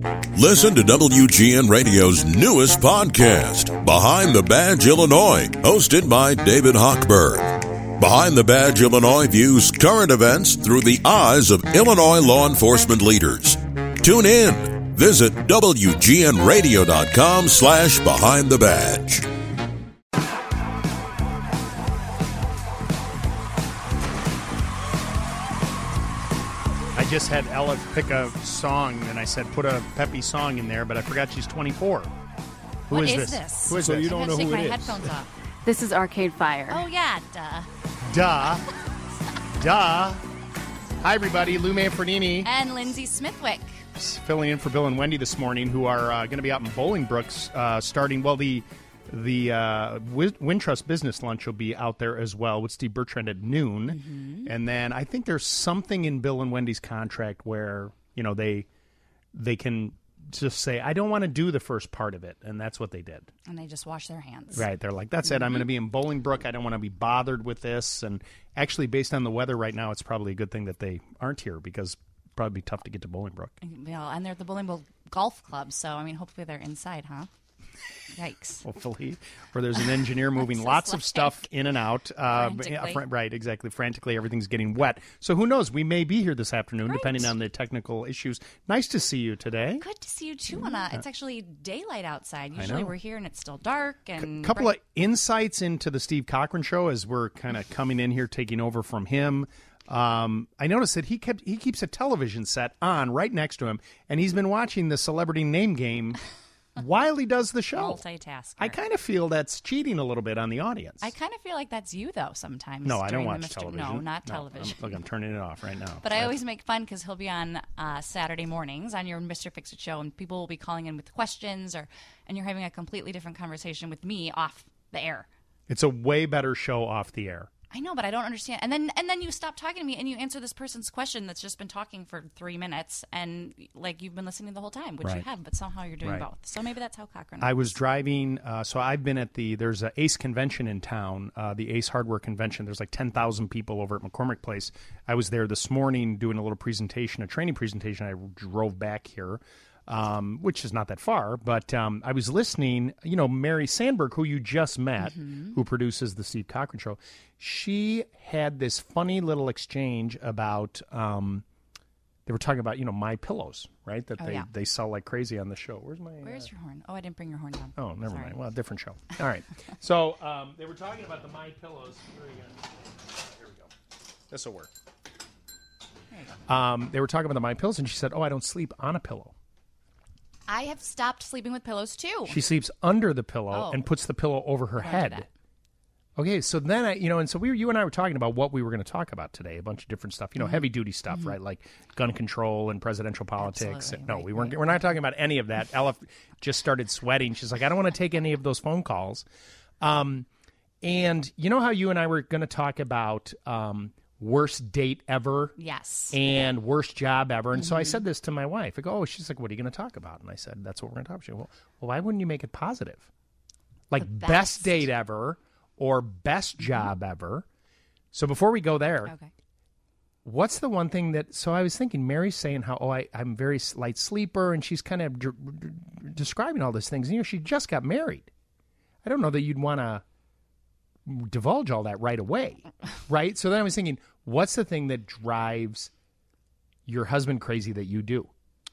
Listen to WGN Radio's newest podcast, Behind the Badge Illinois, hosted by David Hochberg. Behind the Badge Illinois views current events through the eyes of Illinois law enforcement leaders. Tune in. Visit WGNRadio.com/Behind the Badge. I just had Ella pick a song, and I said put a peppy song in there, but I forgot she's 24. What is this? Who is So this? you don't know take who my it is. headphones off. This is Arcade Fire. Oh, yeah, duh. Duh. Duh. Hi, everybody. Lou Manfredini And Lindsay Smithwick. filling in for Bill and Wendy this morning, who are going to be out in Bolingbrook starting, well, the Wintrust Business Lunch will be out there as well with Steve Bertrand at noon. Mm-hmm. And then I think there's something in Bill and Wendy's contract where, you know, they can just say, I don't want to do the first part of it. And that's what they did. And they just wash their hands. Right. They're like, that's it. I'm going to be in Bolingbrook. I don't want to be bothered with this. And actually, based on the weather right now, it's probably a good thing that they aren't here because it'd probably be tough to get to Bolingbrook. Well, and they're at the Bolingbrook Golf Club, so, I mean, hopefully they're inside, huh? Yikes. Hopefully, where there's an engineer moving lots of stuff in and out. Right, exactly. Frantically, everything's getting wet. So who knows? We may be here this afternoon, depending on the technical issues. Nice to see you today. Good to see you, too. It's actually daylight outside. Usually we're here and it's still dark. And A couple of insights into the Steve Cochran show as we're kind of coming in here, taking over from him. I noticed that he keeps a television set on right next to him, and he's been watching the Celebrity Name Game while he does the show. Multitasker. I kind of feel that's cheating a little bit on the audience. I kind of feel like that's you, though, sometimes. No, I don't during watch the television. No, not television. I'm turning it off right now. But I always make fun because he'll be on Saturday mornings on your Mr. Fix-It show, and people will be calling in with questions, and you're having a completely different conversation with me off the air. It's a way better show off the air. I know, but I don't understand. And then you stop talking to me and you answer this person's question that's just been talking for 3 minutes, and like you've been listening the whole time, which you have, but somehow you're doing both. So maybe that's how Cochran. I was driving, so I've been at there's an ACE convention in town, the ACE Hardware Convention. There's like 10,000 people over at McCormick Place. I was there this morning doing a little presentation, a training presentation. I drove back here. Which is not that far, but I was listening, you know, Mary Sandberg, who you just met, who produces the Steve Cochran show, she had this funny little exchange about, they were talking about, you know, My Pillows, right, that they sell like crazy on the show. Where's your horn? Oh, I didn't bring your horn down. Oh, never mind. Well, different show. All right. So they were talking about the My Pillows. Here we go. This will work. They were talking about the My Pillows, and she said, I don't sleep on a pillow. I have stopped sleeping with pillows, too. She sleeps under the pillow and puts the pillow over her head. Okay, so then and so you and I were talking about what we were going to talk about today, a bunch of different stuff, heavy duty stuff, right? Like gun control and presidential politics. Absolutely. No, right, we weren't. We're not talking about any of that. Ella just started sweating. She's like, I don't want to take any of those phone calls. And you know how you and I were going to talk about worst date ever? Yes. And worst job ever. And so I said this to my wife. I go, she's like, what are you going to talk about? And I said, that's what we're going to talk about. She goes, well, why wouldn't you make it positive? Like best date ever or best job ever. So before we go there, what's the one thing that, so I was thinking, Mary's saying how, I'm very light sleeper, and she's kind of describing all these things. And, she just got married. I don't know that you'd want to divulge all that right away, right? So then I was thinking, what's the thing that drives your husband crazy that you do?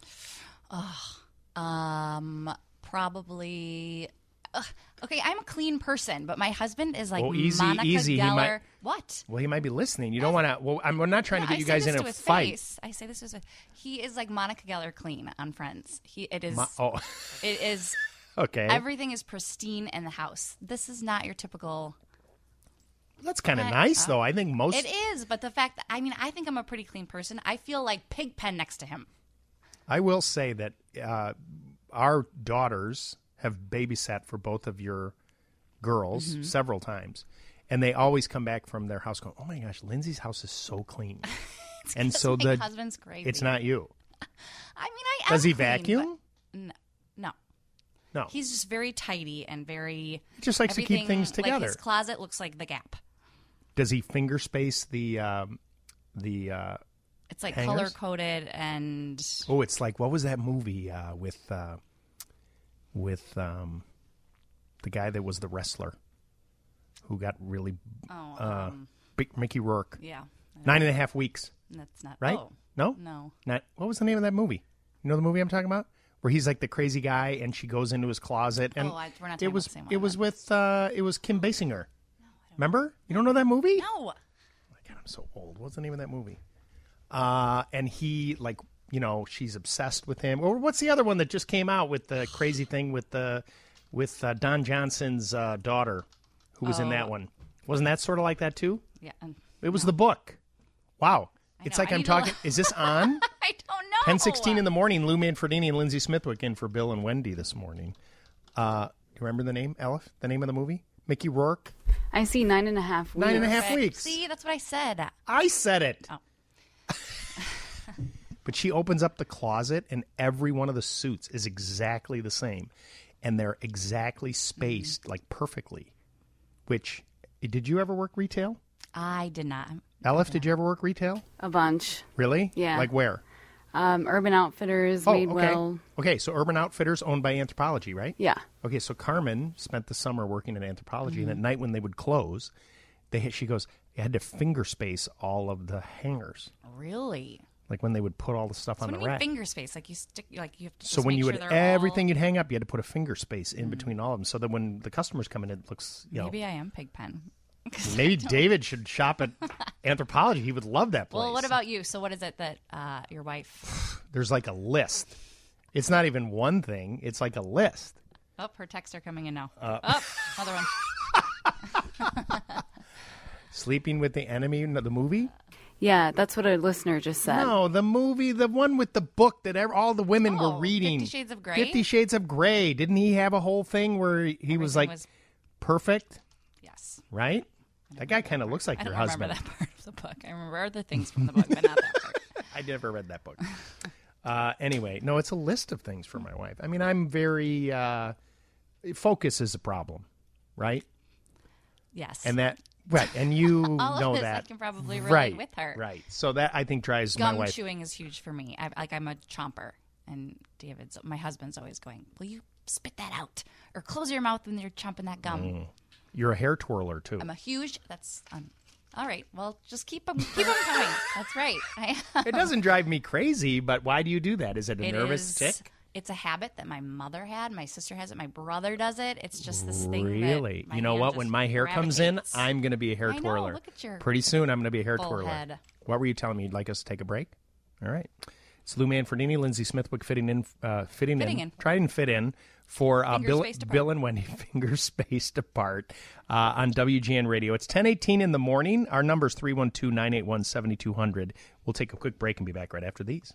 Probably. Okay, I'm a clean person, but my husband is like easy. Geller. What? Well, he might be listening. You don't want to. Well, we're not trying to get you guys in a fight. Face. I say this to his face. He is like Monica Geller clean on Friends. It is. It is. Okay. Everything is pristine in the house. This is not your typical. That's kind of nice, though. I think most. It is, but the fact that, I think I'm a pretty clean person. I feel like Pigpen next to him. I will say that our daughters have babysat for both of your girls several times, and they always come back from their house going, oh my gosh, Lindsay's house is so clean. And so my husband's crazy. It's not you. Does he vacuum? No. He's just very tidy and very. He just likes to keep things together. Like his closet looks like the Gap. Does he finger space the It's like hangers? color-coded and... Oh, it's like, what was that movie with the guy that was the wrestler who got really big, Mickey Rourke. Yeah. 9.5 Weeks. That's not... Right? Oh, no? no. Not. What was the name of that movie? You know the movie I'm talking about? Where he's like the crazy guy and she goes into his closet. And we're not talking about the same one. It was with, it was Kim Basinger. Remember? You don't know that movie? No. Oh my God, I'm so old. What's the name of that movie? And he, like, you know, she's obsessed with him. Or what's the other one that just came out with the crazy thing with Don Johnson's daughter, who was in that one? Wasn't that sort of like that too? Yeah. It was the book. Wow. It's like I'm talking. Is this on? I don't know. 10:16 in the morning. Lou Manfredini and Lindsay Smithwick in for Bill and Wendy this morning. You remember the name, Elif? The name of the movie? Mickey Rourke? I see 9.5 weeks. 9.5 weeks. See, that's what I said. I said it. Oh. But she opens up the closet, and every one of the suits is exactly the same. And they're exactly spaced, like perfectly. Which, did you ever work retail? I did not. Elif, did you ever work retail? A bunch. Really? Yeah. Like where? Urban Outfitters, Madewell. Okay, so Urban Outfitters owned by Anthropologie, right? Yeah. Okay, so Carmen spent the summer working at Anthropologie, and at night when they would close, she goes, you had to finger space all of the hangers. Really? Like when they would put all the stuff on the What do you mean rack. finger space? Like you stick, like you have to. So just when make you sure would they're everything all... you'd hang up, you had to put a finger space in between all of them, so that when the customers come in, it looks, you know. Maybe I am Pigpen. Maybe David should shop at Anthropologie. He would love that place. Well, what about you? So what is it that your wife... There's like a list. It's not even one thing. It's like a list. Oh, her texts are coming in now. Another one. Sleeping with the Enemy, the movie? Yeah, that's what a listener just said. No, the movie, the one with the book that all the women were reading. 50 Shades of Grey? 50 Shades of Grey. Didn't he have a whole thing where he was like perfect? Yes. Right? That guy kind of looks like I your don't husband. remember that part of the book. I remember other things from the book, but not that part. I never read that book. Anyway, no, it's a list of things for my wife. I mean, I'm very... focus is a problem, right? Yes. And that... Right, and you All know of this that. I can probably relate with her. Right, so that I think drives Gum my wife. chewing is huge for me. I'm a chomper, and my husband's always going, "Will you spit that out or close your mouth when you're chomping that gum?" You're a hair twirler too. I'm a huge. That's all right. Well, just keep them coming. That's right. It doesn't drive me crazy, but why do you do that? Is it a nervous tick? It's a habit that my mother had. My sister has it. My brother does it. It's just this thing. Really? That you know what? When my hair comes in, gravitates. I'm going to be a hair I know, twirler. look at your Pretty soon, I'm going to be a hair full twirler. head. What were you telling me? You'd like us to take a break? All right. It's Lou Manfredini, Lindsay Smithwick fitting in. Try and fit in for Bill and Wendy, fingers spaced apart on WGN Radio. It's 10:18 in the morning. Our number is 312-981-7200. We'll take a quick break and be back right after these.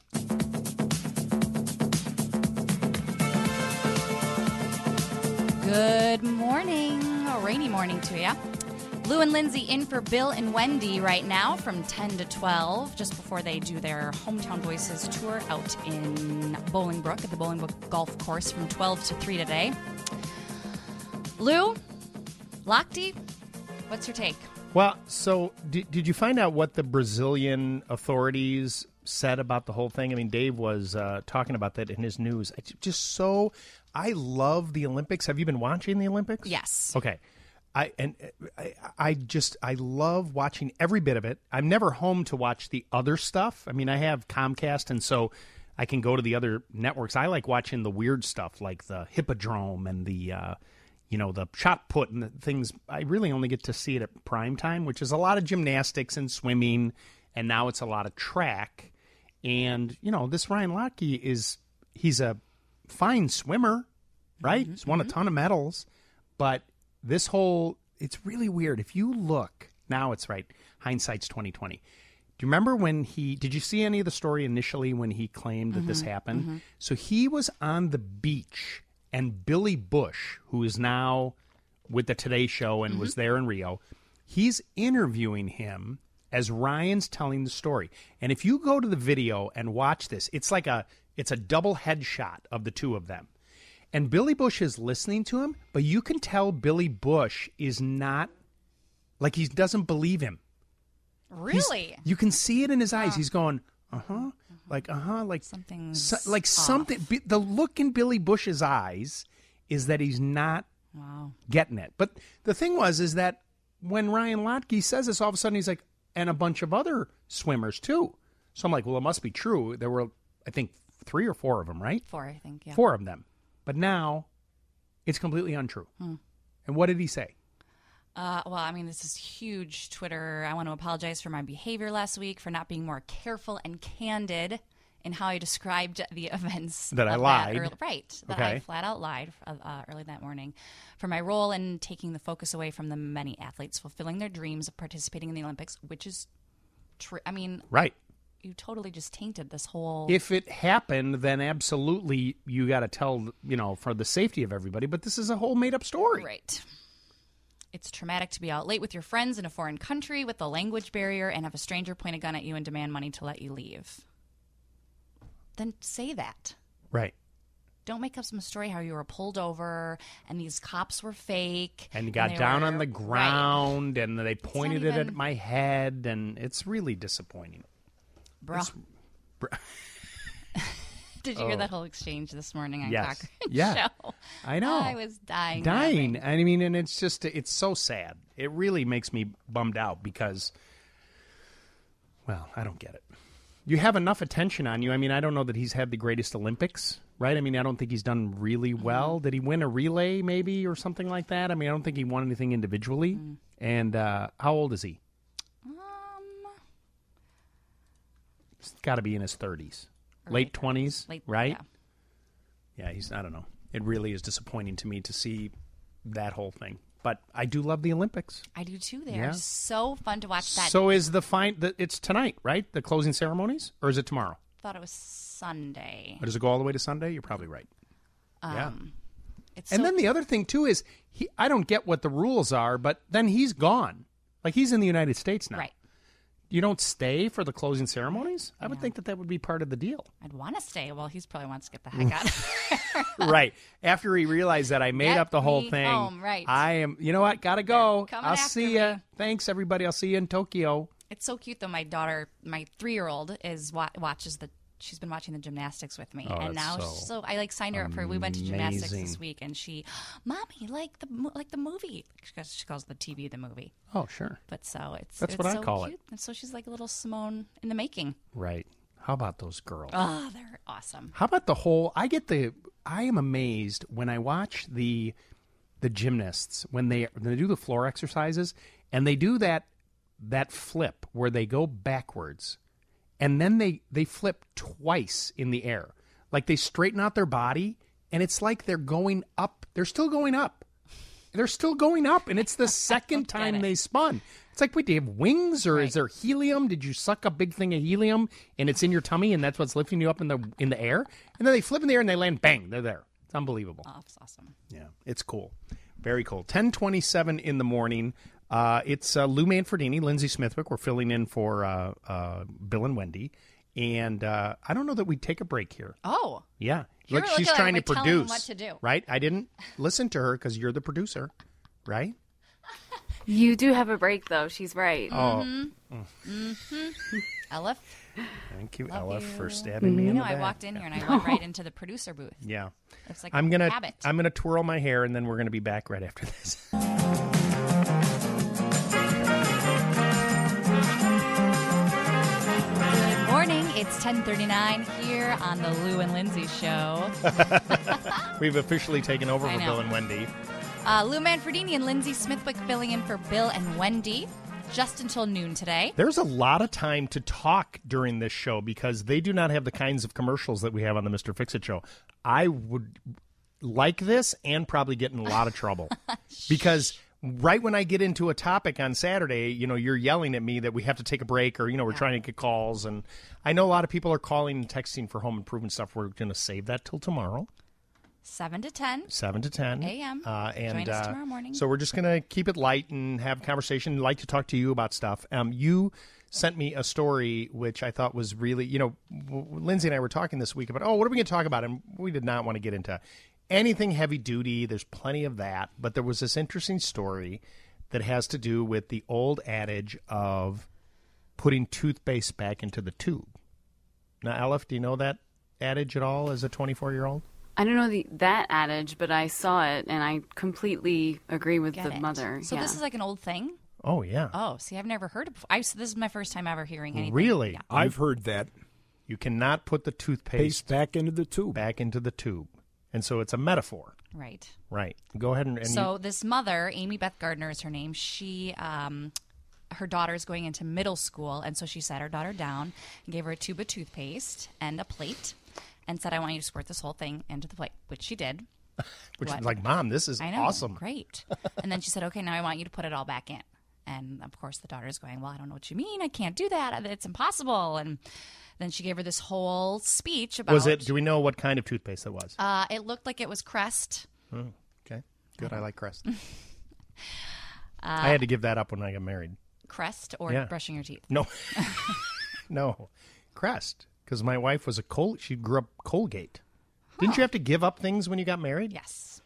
Good morning. A rainy morning to you. Lou and Lindsay in for Bill and Wendy right now from 10 to 12, just before they do their Hometown Voices tour out in Bolingbrook at the Bolingbrook Golf Course from 12 to 3 today. Lou, Lochte, what's your take? Well, so did you find out what the Brazilian authorities said about the whole thing? I mean, Dave was talking about that in his news. I love the Olympics. Have you been watching the Olympics? Yes. Okay. I love watching every bit of it. I'm never home to watch the other stuff. I mean, I have Comcast, and so I can go to the other networks. I like watching the weird stuff, like the Hippodrome and the the shot put and the things. I really only get to see it at prime time, which is a lot of gymnastics and swimming, and now it's a lot of track. And this Ryan Lochte he's a fine swimmer, right? He's won a ton of medals, but this it's really weird. If you look, now it's right, hindsight's 20/20. Do you remember did you see any of the story initially when he claimed that this happened? So he was on the beach, and Billy Bush, who is now with the Today Show and was there in Rio, he's interviewing him as Ryan's telling the story. And if you go to the video and watch this, it's a double headshot of the two of them. And Billy Bush is listening to him, but you can tell Billy Bush is not, like, he doesn't believe him. Really? You can see it in his eyes. He's going, like something. The look in Billy Bush's eyes is that he's not getting it. But the thing is that when Ryan Lochte says this, all of a sudden he's like, and a bunch of other swimmers too. So I'm like, well, it must be true. There were, I think, 3 or 4 of them, right? 4, I think, yeah. 4 of them. But now it's completely untrue. And what did he say? Well, I mean, this is huge Twitter. I want to apologize for my behavior last week, for not being more careful and candid in how I described the events. That I lied. That I flat out lied early that morning. For my role in taking the focus away from the many athletes fulfilling their dreams of participating in the Olympics, which is true. I mean, right. You totally just tainted this whole... If it happened, then absolutely you got to tell, for the safety of everybody. But this is a whole made-up story. Right. It's traumatic to be out late with your friends in a foreign country with a language barrier and have a stranger point a gun at you and demand money to let you leave. Then say that. Right. Don't make up some story how you were pulled over and these cops were fake. And you got down on the ground and they pointed it at my head, and it's really disappointing. Bro. Did you hear that whole exchange this morning on Yes. Cochran Yeah. Show? I know. I was dying. I mean, and it's just, it's so sad. It really makes me bummed out because, well, I don't get it. You have enough attention on you. I mean, I don't know that he's had the greatest Olympics, right? I mean, I don't think he's done really well. Did he win a relay maybe or something like that? I mean, I don't think he won anything individually. And how old is he? He's got to be in his 30s. Late 20s, right? Yeah, I don't know. It really is disappointing to me to see that whole thing. But I do love the Olympics. I do too. They are so fun to watch. That. So is it's tonight, right? The closing ceremonies? Or is it tomorrow? I thought it was Sunday. Or does it go all the way to Sunday? You're probably right. Yeah. And then the other thing, too, is I don't get what the rules are, but then he's gone. Like, he's in the United States now. Right. You don't stay for the closing ceremonies? I would think that would be part of the deal. I'd want to stay. Well, he's probably wants to get the heck out of there. Right. After he realized that I made up the whole thing. Home, right. I am, you know what? Gotta go. I'll see you. Me. Thanks, everybody. I'll see you in Tokyo. It's so cute, though. My daughter, my 3-year-old, she's been watching the gymnastics with me, and now I signed her up for. We went to gymnastics this week, and she, Mommy, like the movie. She calls the TV the movie. Oh, sure. But that's what I call cute. it. And so she's like a little Simone in the making. Right. How about those girls? Oh, they're awesome. How about the whole? I am amazed when I watch the gymnasts when they do the floor exercises, and they do that flip where they go backwards. And then they flip twice in the air. Like they straighten out their body, and it's like they're going up. They're still going up. They're still going up, and it's the second time they spun. It's like, wait, do you have wings, or is there helium? Did you suck a big thing of helium, and it's in your tummy, and that's what's lifting you up in the air? And then they flip in the air, and they land, bang, they're there. It's unbelievable. Oh, it's awesome. Yeah, it's cool. Very cool. 10:27 in the morning. It's Lou Manfredini, Lindsay Smithwick. We're filling in for Bill and Wendy. And I don't know that we'd take a break here. Oh. Yeah. Look, she's trying to produce. Telling them what to do. Right? I didn't listen to her because you're the producer. Right? You do have a break, though. She's right. Oh. Elif. Thank you, Elif, for stabbing me in the back. I walked in here and I went right into the producer booth. Yeah. It's like I'm a habit. I'm gonna twirl my hair, and then we're going to be back right after this. Morning. It's 10:39 here on the Lou and Lindsay show. We've officially taken over for Bill and Wendy. Lou Manfredini and Lindsay Smithwick filling in for Bill and Wendy just until noon today. There's a lot of time to talk during this show because they do not have the kinds of commercials that we have on the Mr. Fix-It show. I would like this and probably get in a lot of trouble because right when I get into a topic on Saturday, you're yelling at me that we have to take a break or, we're trying to get calls. And I know a lot of people are calling and texting for home improvement stuff. We're going to save that till tomorrow. 7 to 10 a.m. Join us tomorrow morning. So we're just going to keep it light and have a conversation. I'd like to talk to you about stuff. You sent me a story which I thought was really, Lindsay and I were talking this week about, what are we going to talk about? And we did not want to get into anything heavy duty. There's plenty of that. But there was this interesting story that has to do with the old adage of putting toothpaste back into the tube. Now, Aleph, do you know that adage at all as a 24-year-old? I don't know that adage, but I saw it, and I completely agree with Get the it. mother. So this is like an old thing? Oh, yeah. Oh, see, I've never heard it before. This is my first time ever hearing anything. Really? Yeah. I've heard that. You cannot put the toothpaste Paste back into the tube. back into the tube. And so it's a metaphor. Right. Right. Go ahead and So this mother, Amy Beth Gardner is her name. She, her daughter's going into middle school, and so she sat her daughter down and gave her a tube of toothpaste and a plate and said, I want you to squirt this whole thing into the plate, which she did. which What? is like, Mom, this is I know. awesome. Great. And then she said, okay, now I want you to put it all back in. And, of course, the daughter's going, well, I don't know what you mean. I can't do that. It's impossible. And then she gave her this whole speech about... Was it? Do we know what kind of toothpaste it was? It looked like it was Crest. Okay. Good. I like Crest. I had to give that up when I got married. Crest or Yeah. brushing your teeth? No. No. Crest. Because my wife was she grew up Colgate. Didn't you have to give up things when you got married? Yes.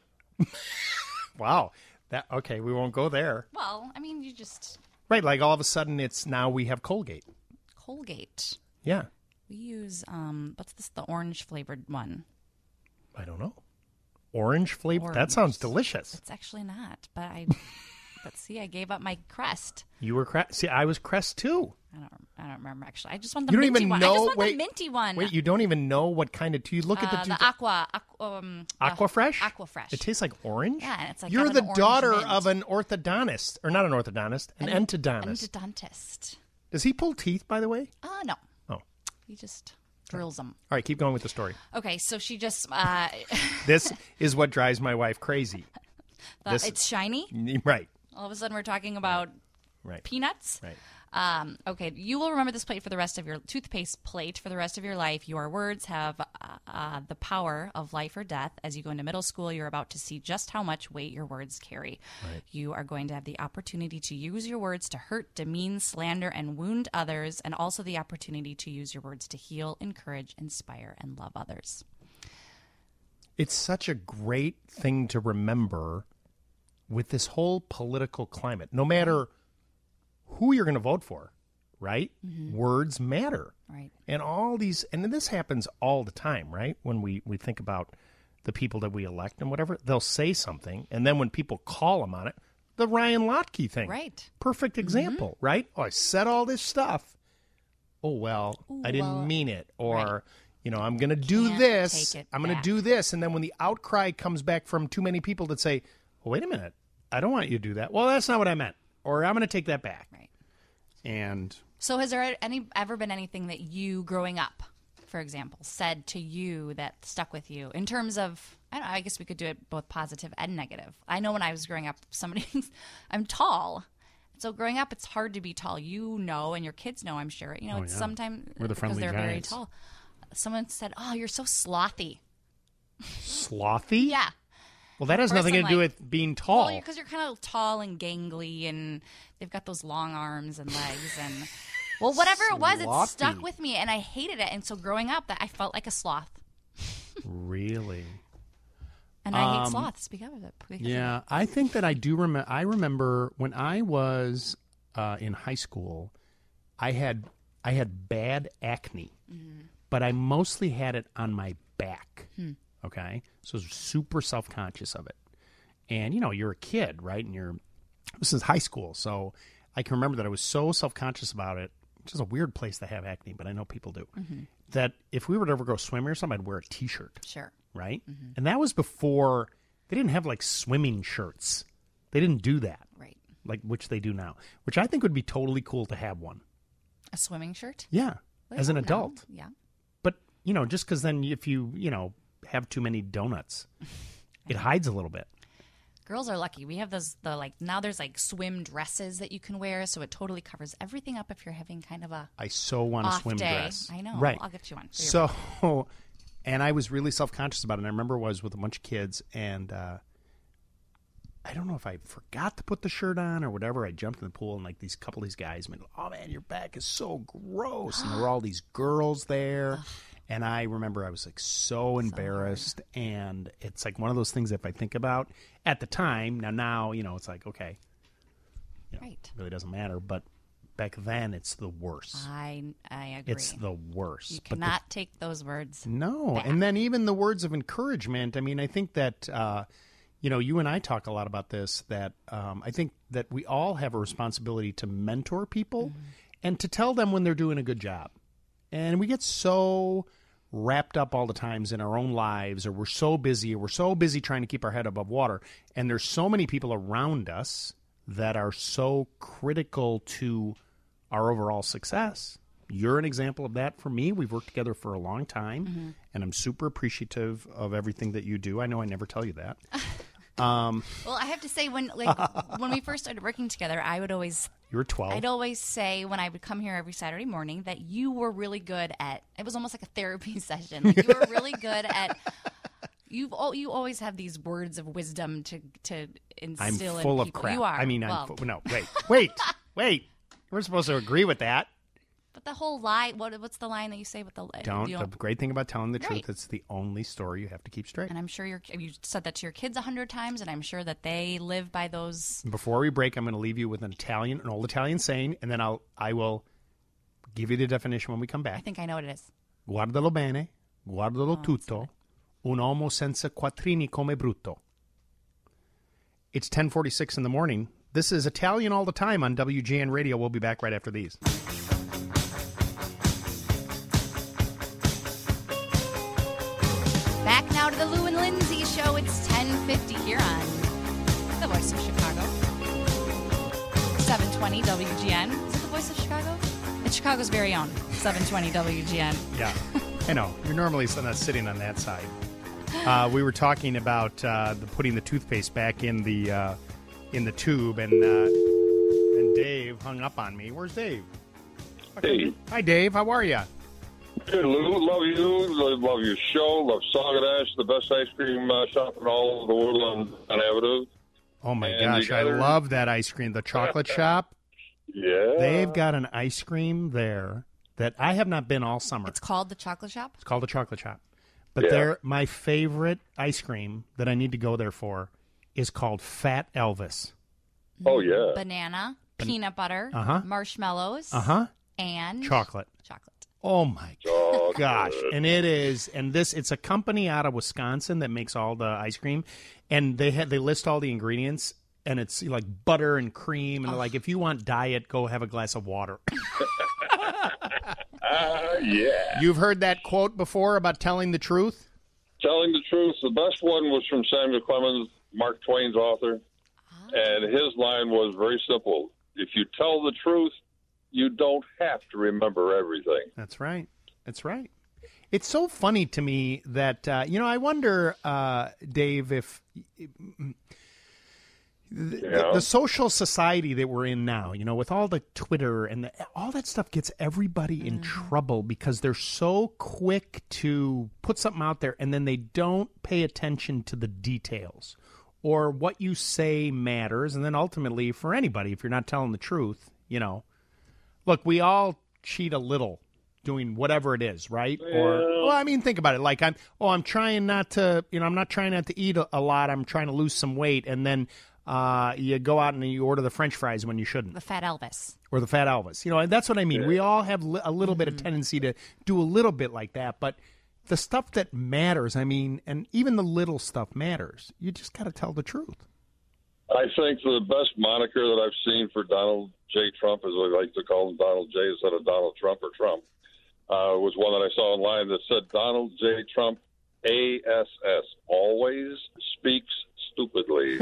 Wow. Okay, we won't go there. Well, I mean, you just... Right, like all of a sudden now we have Colgate. Colgate. Yeah. We use, what's this, the orange flavored one? I don't know. Orange flavor? That Orange. sounds delicious. It's actually not, but but see, I gave up my Crest. You were Crest. See, I was Crest too. I don't remember, actually. I just want the You don't minty even one. know. I just want wait, the minty one. Wait, you don't even know what kind of tooth. Look at the tooth. Aquafresh? Aquafresh. It tastes like orange? Yeah, and it's like You're got the an orange daughter mint. of an orthodontist. Or not an orthodontist, an endodontist. Endodontist. Does he pull teeth, by the way? No. Oh. He just drills them. All right, keep going with the story. Okay, so she just, This is what drives my wife crazy. it's shiny. Right. All of a sudden we're talking about Right. peanuts. Right. Okay, you will remember this plate for the rest of your toothpaste plate for the rest of your life. Your words have the power of life or death. As you go into middle school, you're about to see just how much weight your words carry. Right. You are going to have the opportunity to use your words to hurt, demean, slander, and wound others, and also the opportunity to use your words to heal, encourage, inspire, and love others. It's such a great thing to remember with this whole political climate. No matter who you're going to vote for, right? Words matter. Right. And all these, and this happens all the time, right? When we think about the people that we elect and whatever, they'll say something, and then when people call them on it, the Ryan Lochte thing. Right. Perfect example, right? Oh, I said all this stuff. Oh, well, Ooh, I didn't well, mean it. Or, right. I'm going to do Can't this. take it I'm going to back. do this. And then when the outcry comes back from too many people that say, well, wait a minute, I don't want you to do that. Well, that's not what I meant. Or I'm going to take that back. Right. And So has there ever been anything that you, growing up, for example, said to you that stuck with you in terms of, I don't know, I guess we could do it both positive and negative. I know when I was growing up, I'm tall. So growing up, it's hard to be tall. You know, and your kids know, I'm sure. It's yeah. sometimes We're the because friendly they're very giants. tall. Someone said, oh, you're so slothy. slothy? Yeah. Well, that has Of course nothing to I'm do like, with being tall. Well, because you're kind of tall and gangly, and they've got those long arms and legs, and well, whatever it was, it Sloppy. stuck with me, and I hated it. And so growing up, that I felt like a sloth, Really? and I hate sloths because of it. Yeah, I think that I do remember. I remember when I was in high school, I had bad acne, but I mostly had it on my back. Okay, so I was super self-conscious of it. And you're a kid, right? And this is high school, so I can remember that I was so self-conscious about it. Which is a weird place to have acne, but I know people do. That if we were to ever go swimming or something, I'd wear a T-shirt. Sure. Right? And that was before they didn't have like swimming shirts. They didn't do that, Right. like which they do now, which I think would be totally cool to have one. A swimming shirt? Yeah, as an Well, no. adult. Yeah. But, just because then if you, have too many donuts, it hides a little bit. Girls are lucky. We have now there's like swim dresses that you can wear, so it totally covers everything up if you're having kind of a I so want a off swim day. dress. I know. Right. I'll get you one. for your So, and I was really self-conscious about it. And I remember I was with a bunch of kids, and I don't know if I forgot to put the shirt on or whatever. I jumped in the pool, and like these couple of these guys went, "Oh man, your back is so gross!" And there were all these girls there, and I remember I was like so embarrassed. And it's like one of those things that if I think about at the time, now it's like okay, Right. it really doesn't matter, but back then it's the worst. I agree. It's the worst. You But cannot take those words. no, back. and then even the words of encouragement. I mean, I think that you and I talk a lot about this. That I think that we all have a responsibility to mentor people and to tell them when they're doing a good job. And we get so wrapped up all the times in our own lives, or we're so busy trying to keep our head above water. And there's so many people around us that are so critical to our overall success. You're an example of that for me. We've worked together for a long time, and I'm super appreciative of everything that you do. I know I never tell you that. Well, I have to say, when we first started working together, I would always... You were 12. I'd always say when I would come here every Saturday morning that you were really good at... It was almost like a therapy session. Like, you were really good at... You always have these words of wisdom to instill in people. I'm full of crap. You are. I mean, well, no, wait. We're supposed to agree with that. But the whole lie, what's the line that you say with the... The great thing about telling the truth, Right. it's the only story you have to keep straight. And I'm sure you said that to your kids 100 times, and I'm sure that they live by those... Before we break, I'm going to leave you with an old Italian saying, and then I will give you the definition when we come I back. think I know what it is. Guardalo bene, guardalo tutto, un uomo senza quattrini come brutto. It's 10:46 in the morning. This is Italian All the Time on WGN Radio. We'll be back right after these. Back now to the Lou and Lindsay show. It's 10:50 here on the Voice of Chicago. 720 WGN. Is it the Voice of Chicago? It's Chicago's very own 720 WGN. Yeah, I know. You're normally not sitting on that side. We were talking about putting the toothpaste back in the tube, and Dave hung up on me. Where's Dave? Hey. Hi, Dave. How are you? Hey, Lou, love you. Love your show. Love Sagadash, the best ice cream shop in all of the world on Avenue. Oh, my And gosh. I love that ice cream. The chocolate shop. Yeah. They've got an ice cream there that I have not been all summer. It's called the Chocolate Shop? It's called the Chocolate Shop. But Yeah. my favorite ice cream that I need to go there for is called Fat Elvis. Oh, yeah. Banana, peanut butter, marshmallows, and Chocolate. Chocolate. Oh, my Chocolate. gosh. And it's a company out of Wisconsin that makes all the ice cream. And they list all the ingredients, and it's like butter and cream. And they're like, if you want diet, go have a glass of water. Yeah. You've heard that quote before about telling the truth? Telling the truth, the best one was from Samuel Clemens, Mark Twain's author. And his line was very simple. If you tell the truth, you don't have to remember everything. That's right. That's right. It's so funny to me that, I wonder, Dave, if the social society that we're in now, with all the Twitter and all that stuff gets everybody in trouble because they're so quick to put something out there and then they don't pay attention to the details or what you say matters. And then ultimately for anybody, if you're not telling the truth, look, we all cheat a little doing whatever it is, right? Think about it. Like I'm trying not to, I'm not trying not to eat a lot. I'm trying to lose some weight. And then you go out and you order the French fries when you shouldn't. The Fat Elvis. Or the Fat Elvis. And that's what I mean. We all have a little bit of tendency to do a little bit like that. But the stuff that matters, and even the little stuff matters. You just got to tell the truth. I think the best moniker that I've seen for Donald J. Trump, as I like to call him, Donald J. instead of Donald Trump or Trump, was one that I saw online that said Donald J. Trump, ASS, always speaks stupidly.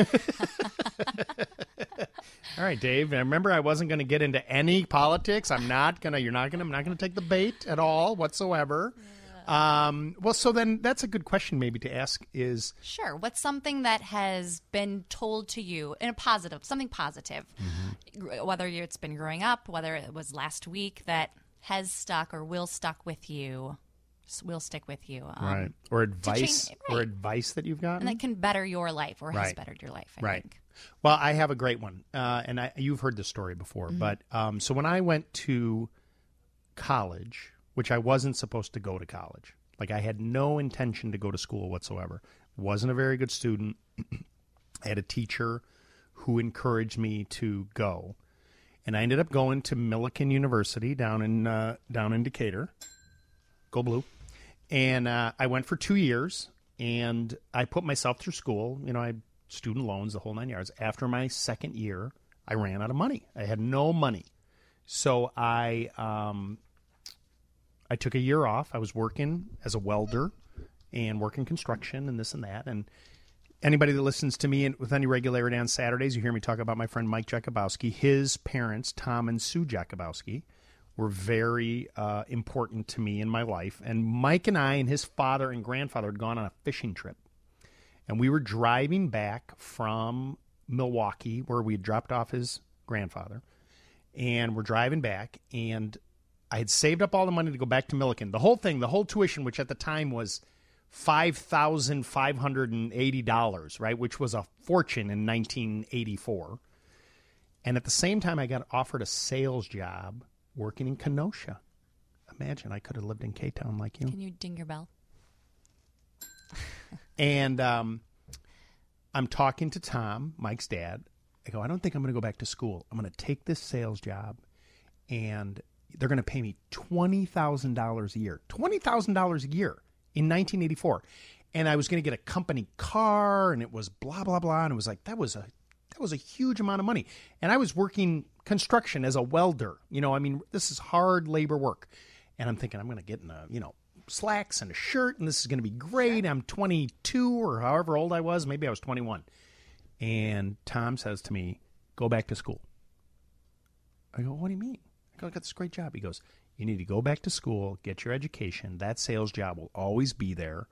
All right, Dave. Remember, I wasn't going to get into any politics. I'm not going to take the bait at all whatsoever. So then that's a good question maybe to ask is... Sure. What's something that has been told to you in a positive, something positive, whether it's been growing up, whether it was last week, that has stuck or will stick with you. Right. Or advice or advice that you've gotten. And that can better your life or has bettered your life, I think. Well, I have a great one. And you've heard the story before. But so when I went to college... which I wasn't supposed to go to college. Like, I had no intention to go to school whatsoever. Wasn't a very good student. I had a teacher who encouraged me to go. And I ended up going to Millikan University down in Decatur. Go Blue. And I went for 2 years, and I put myself through school. I had student loans, the whole 9 yards. After my second year, I ran out of money. I had no money. So I took a year off. I was working as a welder and working construction and this and that. And anybody that listens to me with any regularity on Saturdays, you hear me talk about my friend Mike Jakubowski. His parents, Tom and Sue Jakubowski, were very important to me in my life. And Mike and I and his father and grandfather had gone on a fishing trip. And we were driving back from Milwaukee, where we had dropped off his grandfather. And we're driving back, and I had saved up all the money to go back to Millikan. The whole thing, the whole tuition, which at the time was $5,580, right, which was a fortune in 1984. And at the same time, I got offered a sales job working in Kenosha. Imagine, I could have lived in K-Town like you. Can you ding your bell? And I'm talking to Tom, Mike's dad. I go, I don't think I'm going to go back to school. I'm going to take this sales job, and they're going to pay me $20,000 a year. $20,000 a year in 1984. And I was going to get a company car, and it was blah, blah, blah. And it was like, that was a huge amount of money. And I was working construction as a welder. This is hard labor work. And I'm thinking I'm going to get in slacks and a shirt, and this is going to be great. I'm 22 or however old I was. Maybe I was 21. And Tom says to me, go back to school. I go, what do you mean? I go, I got this great job. He goes, you need to go back to school, get your education. That sales job will always be there.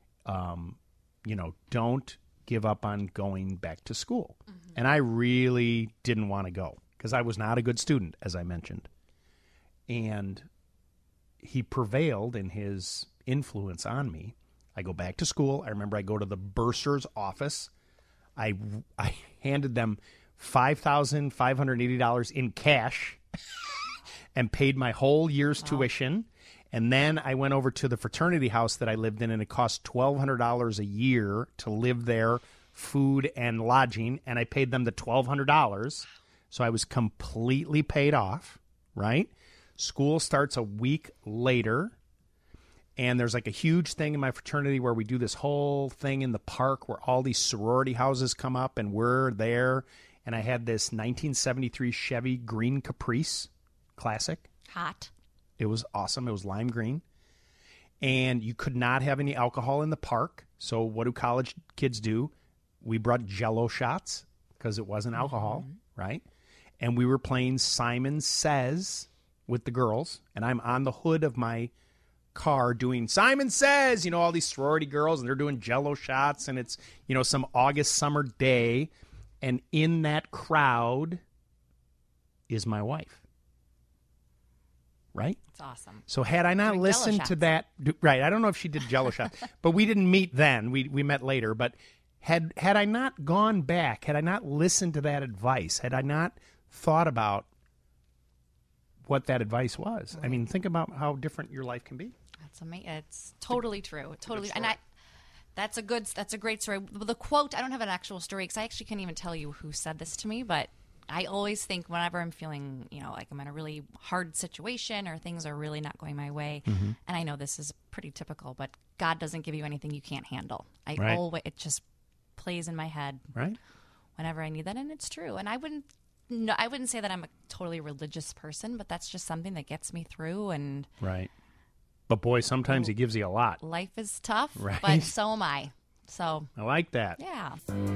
Don't give up on going back to school. Mm-hmm. And I really didn't want to go because I was not a good student, as I mentioned. And he prevailed in his influence on me. I go back to school. I remember I go to the bursar's office. I handed them $5,580 in cash and paid my whole year's tuition. And then I went over to the fraternity house that I lived in, and it cost $1,200 a year to live there, food and lodging, and I paid them the $1,200. So I was completely paid off, right? School starts a week later. And there's like a huge thing in my fraternity where we do this whole thing in the park where all these sorority houses come up, and we're there. And I had this 1973 Chevy green Caprice Classic. Hot. It was awesome. It was lime green. And you could not have any alcohol in the park. So what do college kids do? We brought Jell-O shots because it wasn't alcohol, right? And we were playing Simon Says with the girls. And I'm on the hood of my car doing Simon Says, all these sorority girls, and they're doing Jell-O shots, and it's, some August summer day, and in that crowd is my wife. Right? It's awesome. So had I not listened to that, right, I don't know if she did Jell-O shots, but we didn't meet then. We met later, but had I not gone back, had I not listened to that advice, had I not thought about what that advice was, right. I mean, think about how different your life can be. That's amazing. It's totally true. Totally. And that's a great story. The quote, I don't have an actual story because I actually can't even tell you who said this to me, but I always think whenever I'm feeling, like I'm in a really hard situation or things are really not going my way, and I know this is pretty typical, but God doesn't give you anything you can't handle. It just plays in my head whenever I need that, and it's true. And I wouldn't say that I'm a totally religious person, but that's just something that gets me through. And right. But boy, sometimes he gives you a lot. Life is tough, right. But so am I. So I like that. Yeah.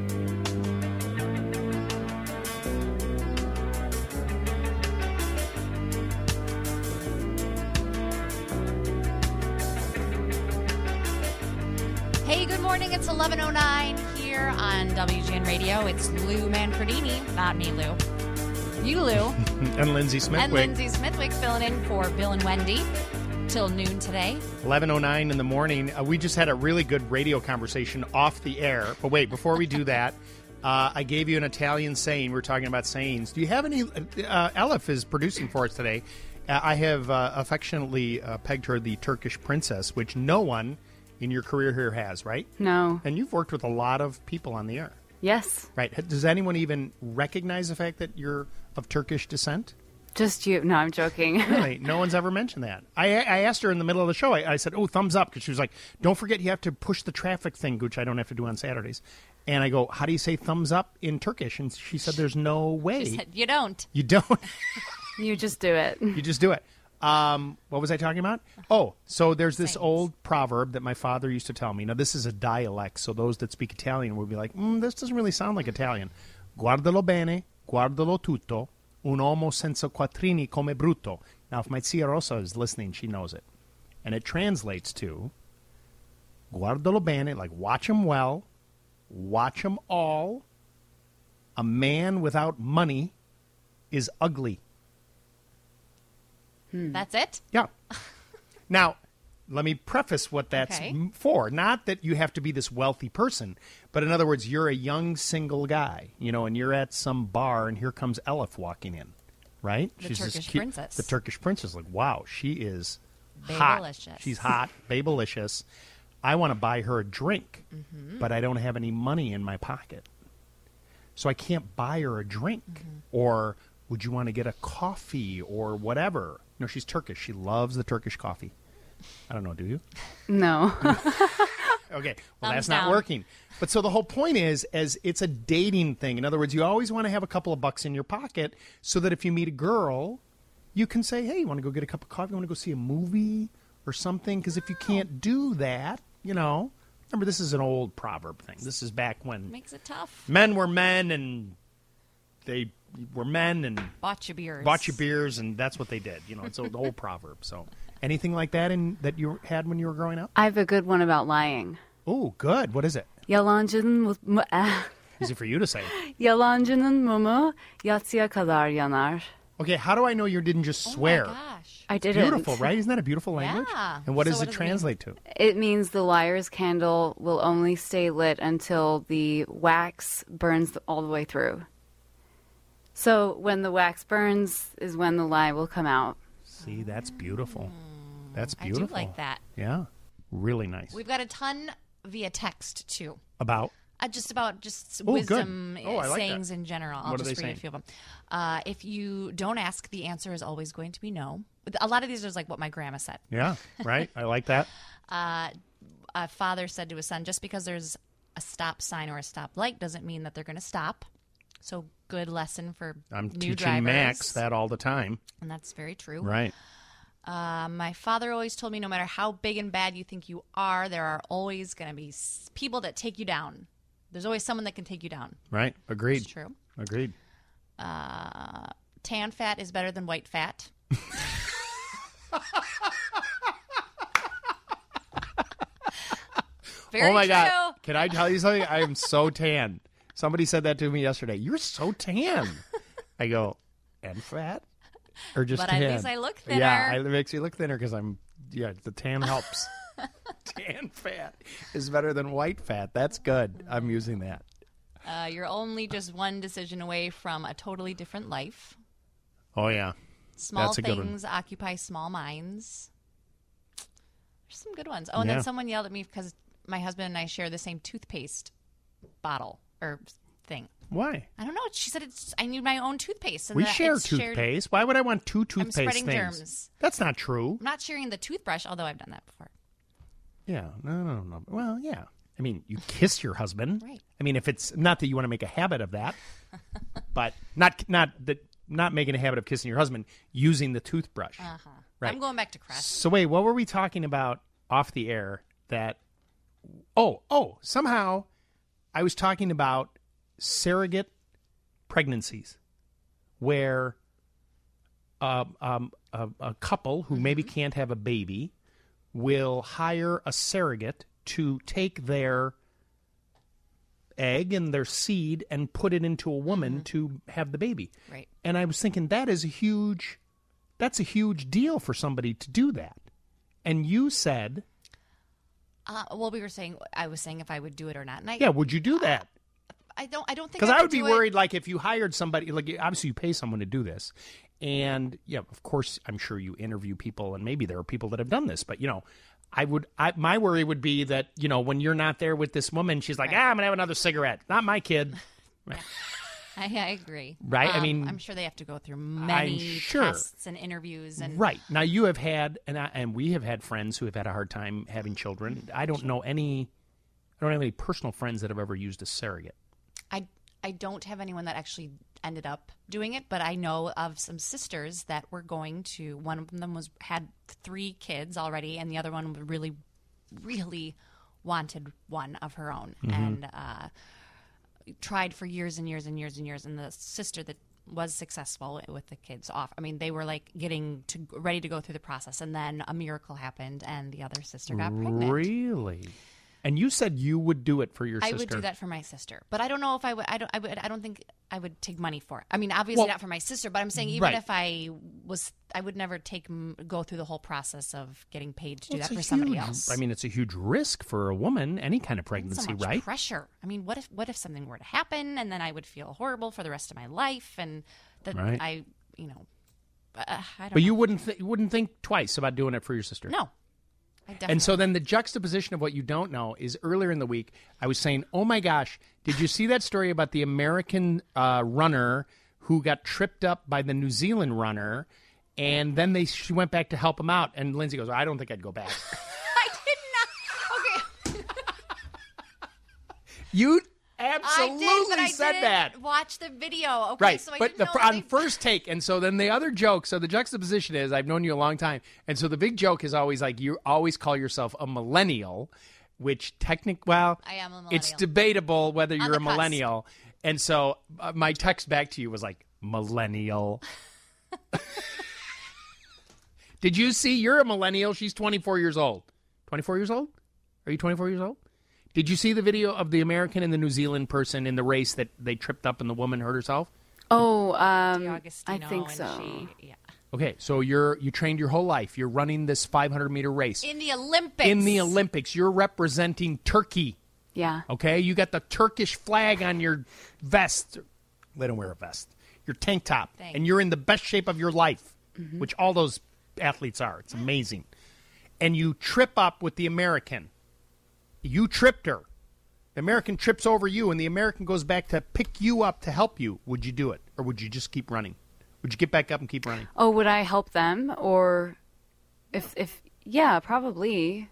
Hey, good morning. It's 11:09 here on WGN Radio. It's Lou Manfredini, not me, Lou. You, Lou. And Lindsay Smithwick. And Lindsay Smithwick filling in for Bill and Wendy till noon today. 11:09 in the morning. We just had a really good radio conversation off the air. But wait, before we do that, I gave you an Italian saying. We're talking about sayings. Do you have any? Elif is producing for us today. I have affectionately pegged her the Turkish princess, which no one in your career here has, right? No. And you've worked with a lot of people on the air. Yes. Right. Does anyone even recognize the fact that you're of Turkish descent? Just you. No, I'm joking. Really? No one's ever mentioned that. I asked her in the middle of the show. I said, thumbs up, because she was like, don't forget you have to push the traffic thing, which I don't have to do on Saturdays. And I go, how do you say thumbs up in Turkish? And she said, there's no way. She said, you don't. You don't. You just do it. You just do it. What was I talking about? Oh, so there's this old proverb that my father used to tell me. Now, this is a dialect, so those that speak Italian will be like, this doesn't really sound like Italian. Guardalo bene, guardalo tutto, un uomo senza quattrini come brutto. Now, if my Zia Rosa is listening, she knows it. And it translates to, guardalo bene, like watch him well, watch them all. A man without money is ugly. That's it? Yeah. Now, let me preface what that's for. Not that you have to be this wealthy person, but in other words, you're a young single guy, and you're at some bar, and here comes Elif walking in, right? The Turkish princess. The Turkish princess. Like, wow, she is Babelicious. hot. She's hot, babelicious. I want to buy her a drink, but I don't have any money in my pocket. So I can't buy her a drink. Or would you want to get a coffee or whatever? No, she's Turkish. She loves the Turkish coffee. I don't know, do you? No. Okay, well, Thumbs that's down. not working. But so the whole point is, as it's a dating thing. In other words, you always want to have a couple of bucks in your pocket so that if you meet a girl, you can say, hey, you want to go get a cup of coffee? You want to go see a movie or something? Because if you can't do that, remember, this is an old proverb thing. This is back when Makes it tough. men were men and they were men and Bought your beers. bought you beers, and that's what they did. It's the whole proverb. So anything like that that you had when you were growing up? I have a good one about lying. Oh, good. What is it? Easy for you to say. Yalancının mumu yatsıya kadar yanar. Okay, how do I know you didn't just swear? Oh my gosh. I didn't. Beautiful, right? Isn't that a beautiful language? Yeah. And what So does what it does it translate to? It means the liar's candle will only stay lit until the wax burns all the way through. So when the wax burns is when the lie will come out. See, that's beautiful. That's I beautiful. do like that. Yeah, really nice. We've got a ton via text, too. About? Just about Oh, wisdom good. Oh, I like sayings that. in general. I'll What are just they read a saying? few of them. If you don't ask, the answer is always going to be no. A lot of these are like what my grandma said. Yeah, right? I like that. A father said to his son, just because there's a stop sign or a stop light doesn't mean that they're going to stop. So good lesson for I'm new teaching drivers. Max that all the time. And that's very true. Right. My father always told me no matter how big and bad you think you are, there are always going to be people that take you down. There's always someone that can take you down. Right. Agreed. It's true. Agreed. Tan fat is better than white fat. Very oh my true. God. Can I tell you something? I am so tan. Somebody said that to me yesterday. You're so tan. I go, and fat? Or just But tan? at least I look thinner. Yeah, it makes you look thinner because the tan helps. Tan fat is better than white fat. That's good. I'm using that. You're only just one decision away from a totally different life. Oh, yeah. Small That's a good one. things occupy small minds. There's some good ones. Oh, and Yeah. then someone yelled at me because my husband and I share the same toothpaste bottle or thing. Why? I don't know. She said I need my own toothpaste. And We that share it's shared- toothpaste. Why would I want two toothpaste spreading things? germs. That's not true. I'm not sharing the toothbrush, although I've done that before. Yeah. No. Well, yeah. I mean, you kiss your husband. Right. I mean, if it's not that you want to make a habit of that, but not making a habit of kissing your husband using the toothbrush. Right. I'm going back to Crest. So wait, what were we talking about off the air? That somehow I was talking about surrogate pregnancies, where a couple who maybe can't have a baby will hire a surrogate to take their egg and their seed and put it into a woman to have the baby. Right. And I was thinking that's a huge deal for somebody to do that. And you said, I was saying if I would do it or not. And yeah, would you do that? I don't think Because I would be do it. worried, like, if you hired somebody, like, obviously you pay someone to do this. And, yeah, of course, I'm sure you interview people, and maybe there are people that have done this. But, my worry would be that, when you're not there with this woman, she's like, I'm going to have another cigarette. Not my kid. I agree. Right? I'm sure they have to go through many tests and interviews. And right. Now, you have had, and we have had friends who have had a hard time having children. I don't have any personal friends that have ever used a surrogate. I don't have anyone that actually ended up doing it, but I know of some sisters that were going to. One of them had 3 kids already, and the other one really, really wanted one of her own, and tried for years and years and years and years. And the sister that was successful with the kids off, they were like ready to go through the process, and then a miracle happened, and the other sister got pregnant. Really? And you said you would do it for your sister. I would do that for my sister, but I don't know if I would. I don't think I would take money for it. Obviously not for my sister, but I'm saying even if I was, I would never go through the whole process of getting paid to do that for somebody else. It's a huge risk for a woman, any kind of pregnancy, so much right? Pressure. What if something were to happen, and then I would feel horrible for the rest of my life, and that I don't know. You wouldn't think twice about doing it for your sister. No. And so then the juxtaposition of what you don't know is earlier in the week, I was saying, oh my gosh, did you see that story about the American runner who got tripped up by the New Zealand runner, and then she went back to help him out, and Lindsay goes, I don't think I'd go back. I did not. Okay. You absolutely said that. Watch the video. Okay, right, so I but didn't know on first take, and so then the other joke, so the juxtaposition is, I've known you a long time, and so the big joke is always like, you always call yourself a millennial, which I am a millennial. It's debatable whether you're a millennial, and so my text back to you was like, millennial. Did you see, you're a millennial, she's 24 years old. 24 years old? Are you 24 years old? Did you see the video of the American and the New Zealand person in the race that they tripped up and the woman hurt herself? Oh, I think so. Okay, so you trained your whole life. You're running this 500-meter race. In the Olympics. In the Olympics. You're representing Turkey. Yeah. Okay, you got the Turkish flag on your vest. They don't wear a vest. Your tank top. And you're in the best shape of your life, which all those athletes are. It's amazing. And you trip up with the American. You tripped her. The American trips over you, and the American goes back to pick you up to help you. Would you do it? Or would you just keep running? Would you get back up and keep running? Oh, would I help them? Or yeah, probably.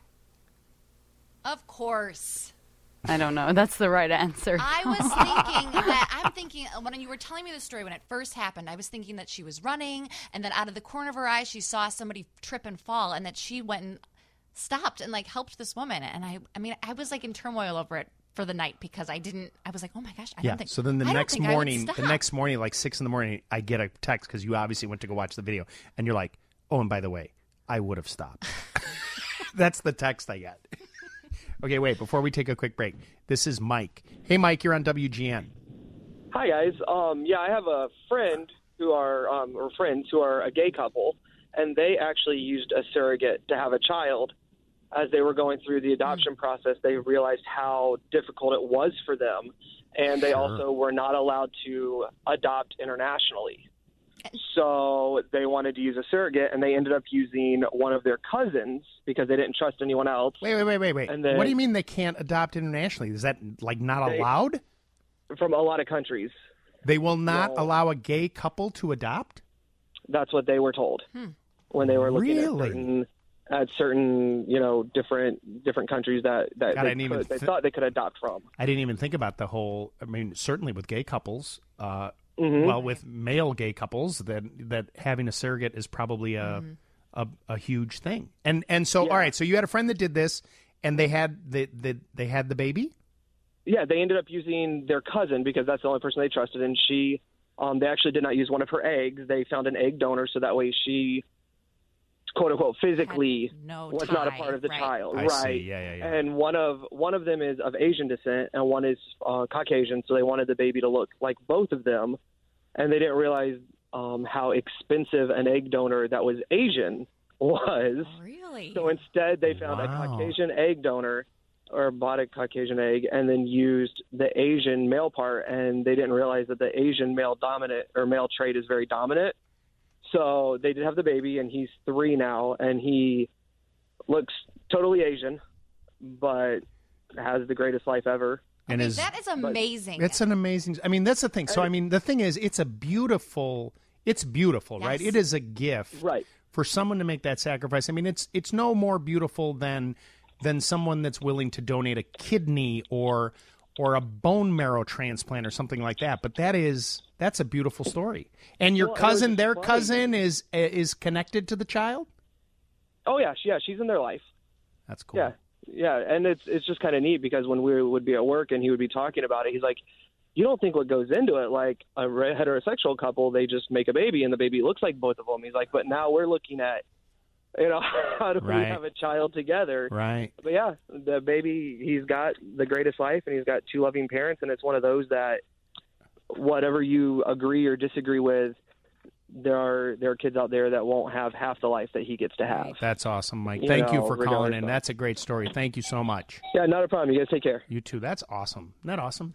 Of course. I don't know. That's the right answer. I'm thinking when you were telling me the story when it first happened, I was thinking that she was running, and then out of the corner of her eye, she saw somebody trip and fall, and that she went and stopped and helped this woman. And I was in turmoil over it for the night because I was like, oh my gosh, I don't think. So then the next morning, like 6 a.m, I get a text because you obviously went to go watch the video, and you're like, oh, and by the way, I would have stopped. That's the text I get. Okay, wait, before we take a quick break, this is Mike. Hey, Mike, you're on WGN. Hi, guys. I have a friend or friends who are a gay couple, and they actually used a surrogate to have a child. As they were going through the adoption process, they realized how difficult it was for them, and they also were not allowed to adopt internationally. So they wanted to use a surrogate, and they ended up using one of their cousins because they didn't trust anyone else. Wait. And then, what do you mean they can't adopt internationally? Is that not allowed? From a lot of countries. They will not allow a gay couple to adopt? That's what they were told when they were looking at certain different countries that they thought they could adopt from. I didn't even think about the whole. Certainly with gay couples, well, with male gay couples, that having a surrogate is probably a huge thing. And so, all right, so you had a friend that did this, and they had the baby. Yeah, they ended up using their cousin because that's the only person they trusted, and she. They actually did not use one of her eggs. They found an egg donor, so that way she, quote unquote, physically was not a part of the child. I right. See. Yeah. And one of them is of Asian descent, and one is Caucasian. So they wanted the baby to look like both of them, and they didn't realize how expensive an egg donor that was Asian was. Really? So instead, they found a Caucasian egg donor, or bought a Caucasian egg, and then used the Asian male part, and they didn't realize that the Asian male trait is very dominant. So they did have the baby, and he's 3 now, and he looks totally Asian, but has the greatest life ever. And that is amazing. It's an amazing. I mean, that's the thing. So, I mean, the thing is, it's beautiful, right? It is a gift, Right. for someone to make that sacrifice. I mean, it's no more beautiful than someone that's willing to donate a kidney or a bone marrow transplant or something like that. But that's a beautiful story. And your cousin, their cousin, is connected to the child? Oh yeah, she's in their life. That's cool. Yeah, and it's just kind of neat because when we would be at work and he would be talking about it, he's like, you don't think what goes into it, like a heterosexual couple, they just make a baby and the baby looks like both of them. He's like, but now we're looking at, how do we have a child together? Right. But yeah, the baby, he's got the greatest life and he's got two loving parents, and it's one of those that whatever you agree or disagree with, there are kids out there that won't have half the life that he gets to have. That's awesome, Mike. Thank you for calling in. That's a great story. Thank you so much. Yeah, not a problem. You guys take care. You too. That's awesome. Isn't that awesome?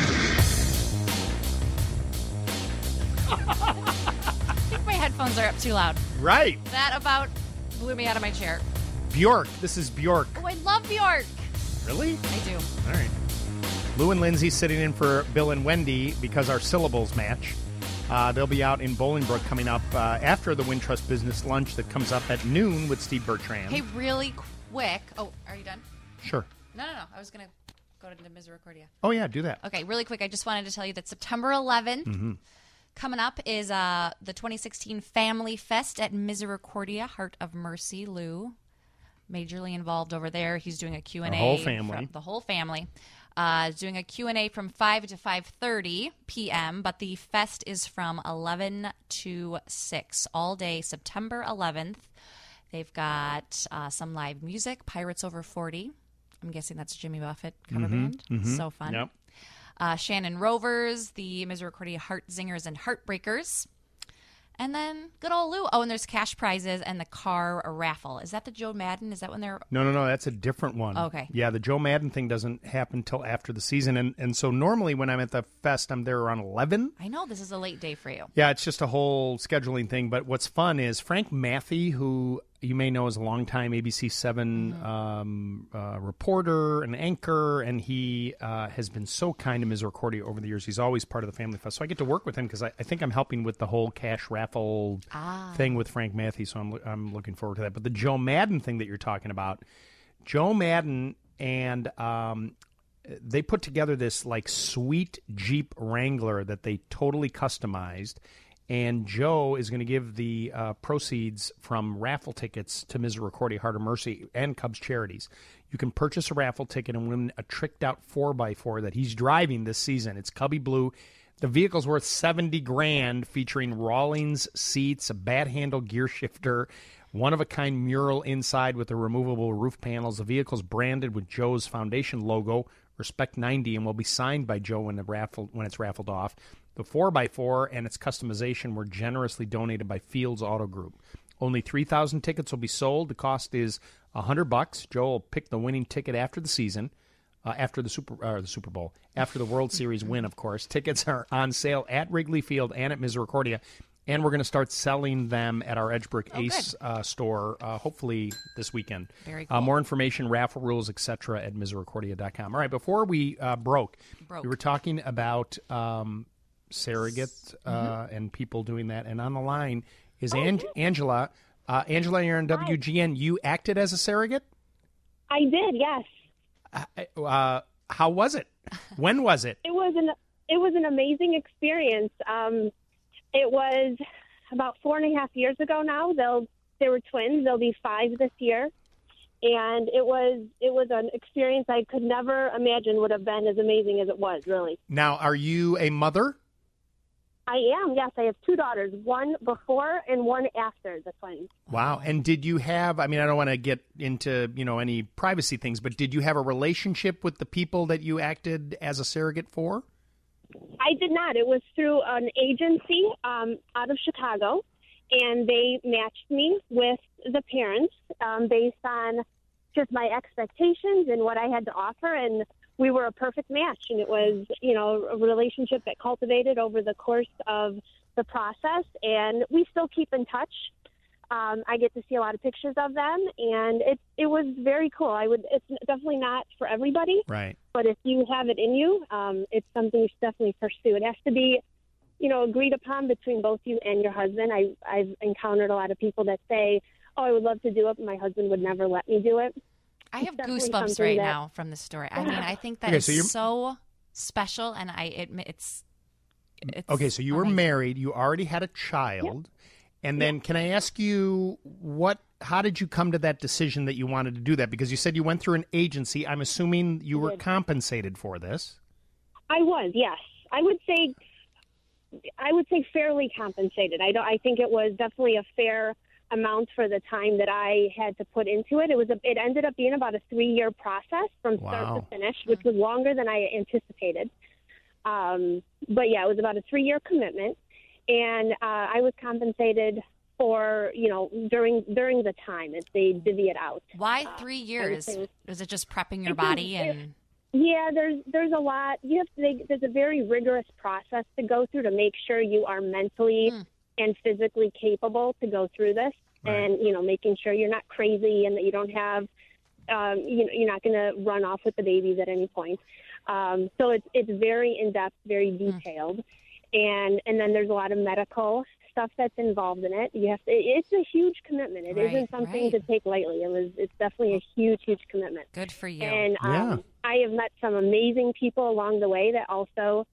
I think my headphones are up too loud. Right. That about blew me out of my chair. Bjork. This is Bjork. Oh, I love Bjork. Really? I do. All right. Lou and Lindsay sitting in for Bill and Wendy because our syllables match. They'll be out in Bolingbrook coming up after the Wintrust Business Lunch that comes up at noon with Steve Bertrand. Hey, really quick. Oh, are you done? Sure. No. I was going to go to Misericordia. Oh, yeah, do that. Okay, really quick. I just wanted to tell you that September 11th coming up is the 2016 Family Fest at Misericordia, Heart of Mercy. Lou, majorly involved over there. He's doing a Q&A. The whole family. The whole family. Doing a Q&A from 5 to 5:30 p.m., but the fest is from 11 to 6 all day, September 11th. They've got some live music, Pirates Over 40. I'm guessing that's Jimmy Buffett cover band. So fun. Yep. Shannon Rovers, the Misericordia Heart Zingers and Heartbreakers. And then good old Lou. Oh, and there's cash prizes and the car raffle. Is that the Joe Madden? Is that when they're... No. That's a different one. Okay. Yeah, the Joe Madden thing doesn't happen until after the season. And so normally when I'm at the fest, I'm there around 11. I know. This is a late day for you. Yeah, it's just a whole scheduling thing. But what's fun is Frank Mathy, who you may know as a longtime ABC 7 reporter and anchor, and he has been so kind to Misericordia over the years. He's always part of the Family Fest. So I get to work with him because I think I'm helping with the whole cash raffle thing with Frank Mathy, so I'm looking forward to that. But the Joe Madden thing that you're talking about, Joe Madden and they put together this like sweet Jeep Wrangler that they totally customized. And Joe is going to give the proceeds from raffle tickets to Misericordia, Heart of Mercy, and Cubs Charities. You can purchase a raffle ticket and win a tricked-out 4x4 that he's driving this season. It's Cubby Blue. The vehicle's worth $70,000, featuring Rawlings seats, a bat-handle gear shifter, one-of-a-kind mural inside with the removable roof panels. The vehicle's branded with Joe's foundation logo, Respect 90, and will be signed by Joe when it's raffled off. The 4x4 and its customization were generously donated by Fields Auto Group. Only 3,000 tickets will be sold. The cost is $100. Joe will pick the winning ticket after the season, after the Super Bowl, after the World Series win, of course. Tickets are on sale at Wrigley Field and at Misericordia, and we're going to start selling them at our Edgebrook Ace store, hopefully this weekend. Very cool. More information, raffle rules, etc. at Misericordia.com. All right, before we broke, we were talking about surrogate and people doing that, and on the line is Angela. Angela, you're on WGN. You acted as a surrogate? I did, yes. How was it? When was it? It was an amazing experience. It was about 4.5 years ago now. They were twins. They'll be 5 this year. And it was an experience I could never imagine would have been as amazing as it was, really. Now, are you a mother? I am, yes. I have 2 daughters, one before and one after the twins. Wow. And did you have, I don't want to get into, any privacy things, but did you have a relationship with the people that you acted as a surrogate for? I did not. It was through an agency out of Chicago, and they matched me with the parents based on just my expectations and what I had to offer, and we were a perfect match. And it was, a relationship that cultivated over the course of the process, and we still keep in touch. I get to see a lot of pictures of them, and it was very cool. It's definitely not for everybody, Right. but if you have it in you, it's something you should definitely pursue. It has to be, agreed upon between both you and your husband. I've encountered a lot of people that say, "Oh, I would love to do it, but my husband would never let me do it." I have definitely goosebumps something right that- now from this story. I mean, I think that Okay, is so you're- so special, and I admit it's Okay, so you were amazing. married. You already had a child. And then can I ask you how did you come to that decision that you wanted to do that? Because you said you went through an agency. I'm assuming you were compensated for this. I was, yes. I would say fairly compensated. I think it was definitely a fair amount for the time that I had to put into it. It ended up being about a 3-year process from start Wow. to finish, which was longer than I anticipated. But yeah, it was about a 3-year commitment, and I was compensated for during the time as they divvy it out. Why 3 years? say- Is it just prepping your Because body and? Yeah, there's a lot. There's a very rigorous process to go through to make sure you are mentally and physically capable to go through this, and making sure you're not crazy and that you don't have, you're not going to run off with the babies at any point. So it's very in depth, very detailed, and then there's a lot of medical stuff that's involved in it. It's a huge commitment. It Right, isn't something right. to take lightly. It's definitely a huge commitment. Good for you. And Yeah. I have met some amazing people along the way that also,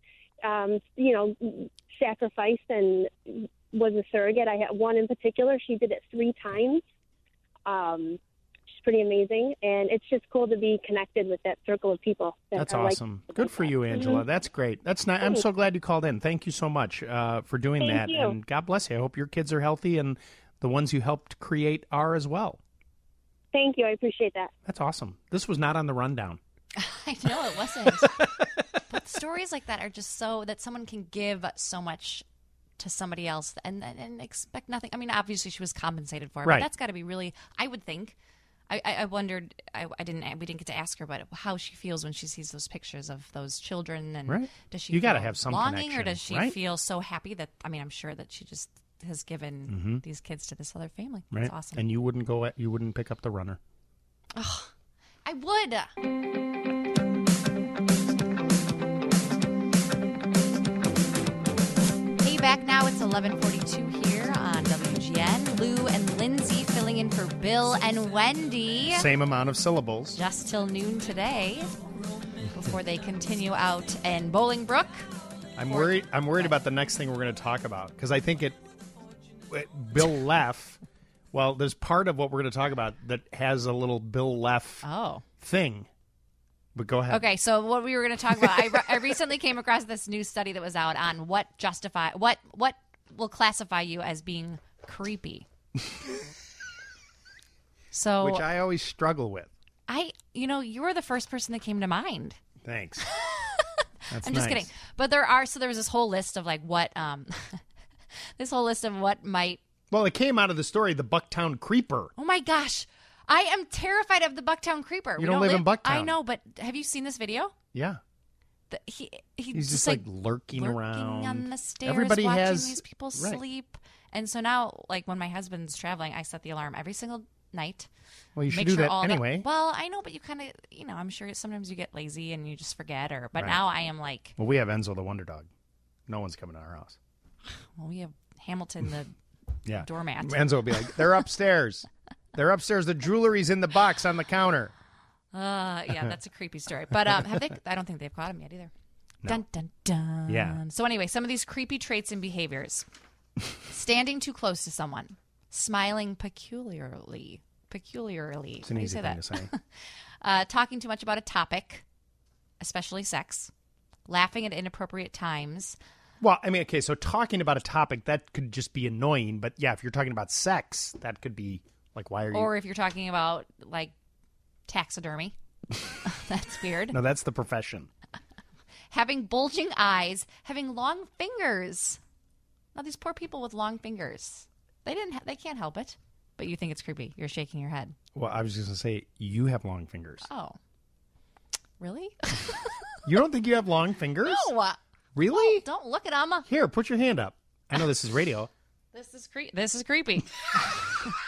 sacrificed and was a surrogate. I had one in particular. She did it 3 times. She's pretty amazing, and it's just cool to be connected with that circle of people. That's are like- awesome. Good for you, Angela. That's great. That's nice. I'm so glad you called in. Thank you so much for doing Thank that. you. And God bless you. I hope your kids are healthy and the ones you helped create are as well. Thank you. I appreciate that. That's awesome. This was not on the rundown. I know it wasn't. But stories like that are just so that someone can give so much to somebody else and expect nothing. I mean, obviously she was compensated for it, Right. but that's got to be really. I would think. I wondered. We didn't get to ask her, but how she feels when she sees those pictures of those children, and Right. does she? You gotta feel have some longing, or connection, does she right? feel so happy that? I mean, I'm sure that she just has given these kids to this other family. Right. That's awesome. And you wouldn't pick up the runner. I would. Hey, back now. It's 11:42 here on WGN. Lou and Lindsay filling in for Bill and Wendy Same amount of syllables. just till noon today before they continue out in Bolingbrook. I'm worried about the next thing we're going to talk about because I think Bill Leff. Well, there's part of what we're going to talk about that has a little Bill Leff Oh. thing. But go ahead. Okay, so what we were going to talk about, I recently came across this new study that was out on what will classify you as being creepy. So Which I always struggle with. you were the first person that came to mind. Thanks. That's I'm just nice. kidding. But there was this whole list of like what this whole list of what might. Well, it came out of the story, the Bucktown Creeper. Oh my gosh. I am terrified of the Bucktown Creeper. You don't live in Bucktown. I know, but have you seen this video? Yeah. He's just like lurking around on the stairs, Everybody watching has these people right. sleep. And so now, like when my husband's traveling, I set the alarm every single night. Well, you should Make do sure that all anyway. Well, I know, but you kind of, I'm sure sometimes you get lazy and you just forget. But Right. now I am like, Well, we have Enzo the Wonder Dog. No one's coming to our house. well, we have Hamilton the Yeah. doormat. Enzo will be like, they're upstairs. They're upstairs. The jewelry's in the box on the counter. Yeah, that's a creepy story. But have they? I don't think they've caught him yet either. Dun dun dun. Yeah. So anyway, some of these creepy traits and behaviors: standing too close to someone, smiling peculiarly. It's How an do you easy say thing that? to say. Talking too much about a topic, especially sex. Laughing at inappropriate times. Well, I mean, okay, so talking about a topic, that could just be annoying. But yeah, if you're talking about sex, that could be like, why are you... Or if you're talking about like taxidermy, that's weird. No, that's the profession. Having bulging eyes, having long fingers. Now these poor people with long fingers, they can't help it. But you think it's creepy. You're shaking your head. Well, I was just going to say, you have long fingers. Oh, really? You don't think you have long fingers? No. Really? Don't look at them. Here, put your hand up. I know this is radio. This is creepy.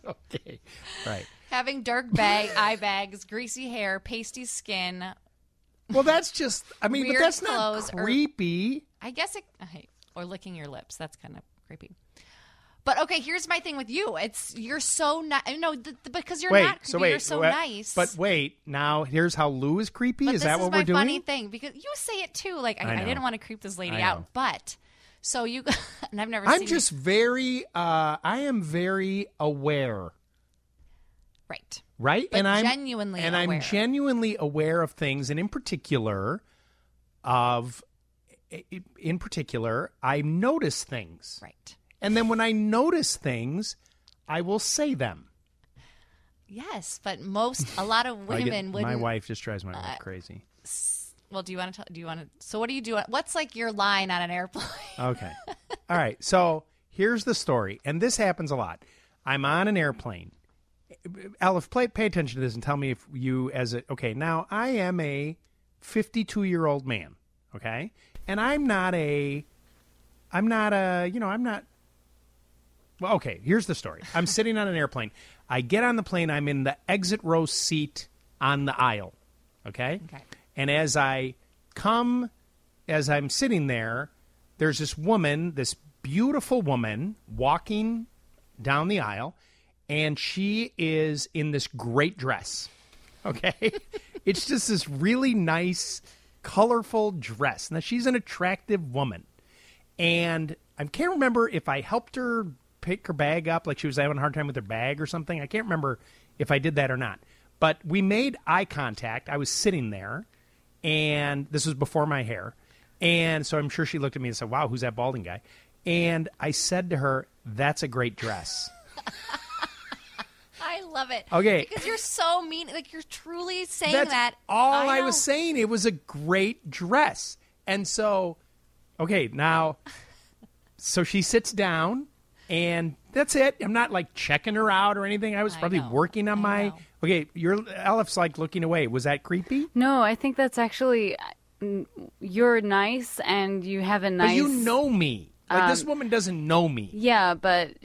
Okay. Right. Having dark eye bags, greasy hair, pasty skin. Well, that's just, I mean, but Weird that's not clothes or- creepy. I guess or licking your lips. That's kind of creepy. But okay, here's my thing with you. You're so because you're not creepy. You're so nice. But wait, now here's how Lou is creepy. But is that what we're doing? This is my funny thing because you say it too. Like I know. didn't want to creep this lady I know. out, but so you and I've never. I'm seen just very. I am very aware. Right. Right, But I'm genuinely and aware. I'm genuinely aware of things, and in particular, I notice things. Right. And then when I notice things, I will say them. Yes, but a lot of women wouldn't. My wife just drives my wife crazy. Well, do you want to? So what do you do? What's like your line on an airplane? Okay. All right. So here's the story, and this happens a lot. I'm on an airplane. Aleph, pay attention to this and tell me if you okay, now I am a 52-year-old man, okay? And well, okay, here's the story. I'm sitting on an airplane. I get on the plane. I'm in the exit row seat on the aisle, okay? Okay. And as I'm sitting there, there's this woman, this beautiful woman, walking down the aisle, and she is in this great dress, okay? It's just this really nice, colorful dress. Now, she's an attractive woman. And I can't remember if I helped her pick her bag up, like she was having a hard time with her bag or something. I can't remember if I did that or not. But we made eye contact. I was sitting there, and this was before my hair. And so I'm sure she looked at me and said, wow, who's that balding guy? And I said to her, that's a great dress. I love it. Okay. Because you're so mean. Like, you're truly saying That's that. all I know. was saying. It was a great dress. And so, okay, now, so she sits down, and that's it. I'm not, like, checking her out or anything. I was probably working on my... know. Okay, Aleph's, like, looking away. Was that creepy? No, I think that's actually you're nice and you have a nice. But you know me. Like, this woman doesn't know me. Yeah, but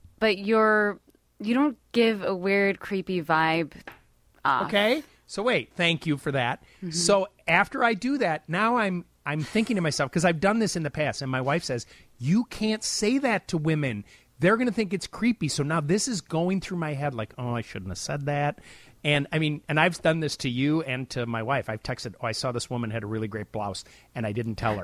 you don't give a weird, creepy vibe. Okay? So wait, thank you for that. Mm-hmm. So after I do that, now I'm thinking to myself, because I've done this in the past, and my wife says, you can't say that to women. They're going to think it's creepy. So now this is going through my head like, oh, I shouldn't have said that. And I mean, and I've done this to you and to my wife. I've texted, oh, I saw this woman had a really great blouse, and I didn't tell her.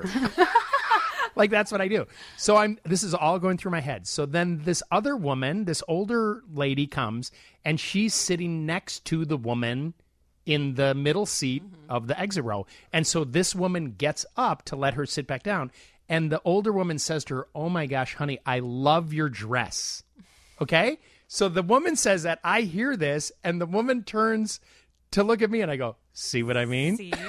Like, that's what I do. So this is all going through my head. So then this other woman, this older lady comes, and she's sitting next to the woman in the middle seat of the exit row. And so this woman gets up to let her sit back down. And the older woman says to her, oh my gosh, honey, I love your dress. Okay? So the woman says that. I hear this, and the woman turns to look at me, and I go, see what I mean? See?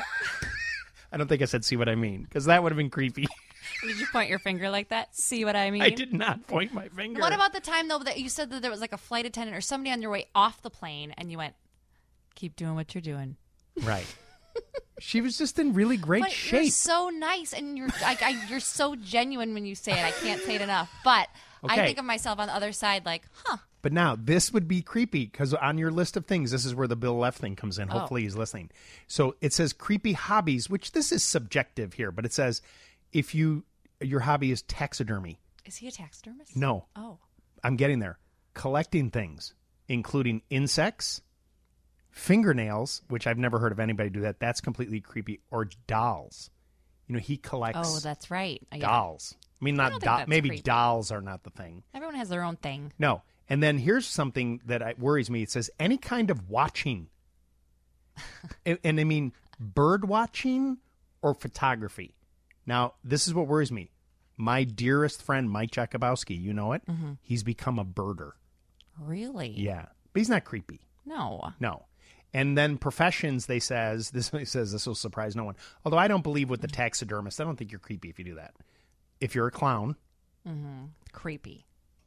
I don't think I said see what I mean, because that would have been creepy. Did you point your finger like that? See what I mean? I did not point my finger. What about the time, though, that you said that there was like a flight attendant or somebody on your way off the plane, and you went, keep doing what you're doing? Right. She was just in really great But shape. you're so nice, and you're so genuine when you say it. I can't say it enough. But Okay. I think of myself on the other side like, huh. But now, this would be creepy, because on your list of things, this is where the Bill Leff thing comes in. Hopefully he's listening. So it says creepy hobbies, which this is subjective here, but it says if your hobby is taxidermy. Is he a taxidermist? No. Oh. I'm getting there. Collecting things, including insects, fingernails, which I've never heard of anybody do that. That's completely creepy. Or dolls. You know, he collects Oh, that's right. Yeah. dolls. I mean, I not don't think that's maybe creepy. dolls are not the thing. Everyone has their own thing. No. And then here's something that worries me. It says any kind of watching. and I mean bird watching or photography. Now, this is what worries me. My dearest friend, Mike Jakubowski, you know it? Mm-hmm. He's become a birder. Really? Yeah. But he's not creepy. No. No. And then professions, this will surprise no one. Although I don't believe with the taxidermist. I don't think you're creepy if you do that. If you're a clown. Mm-hmm. Creepy.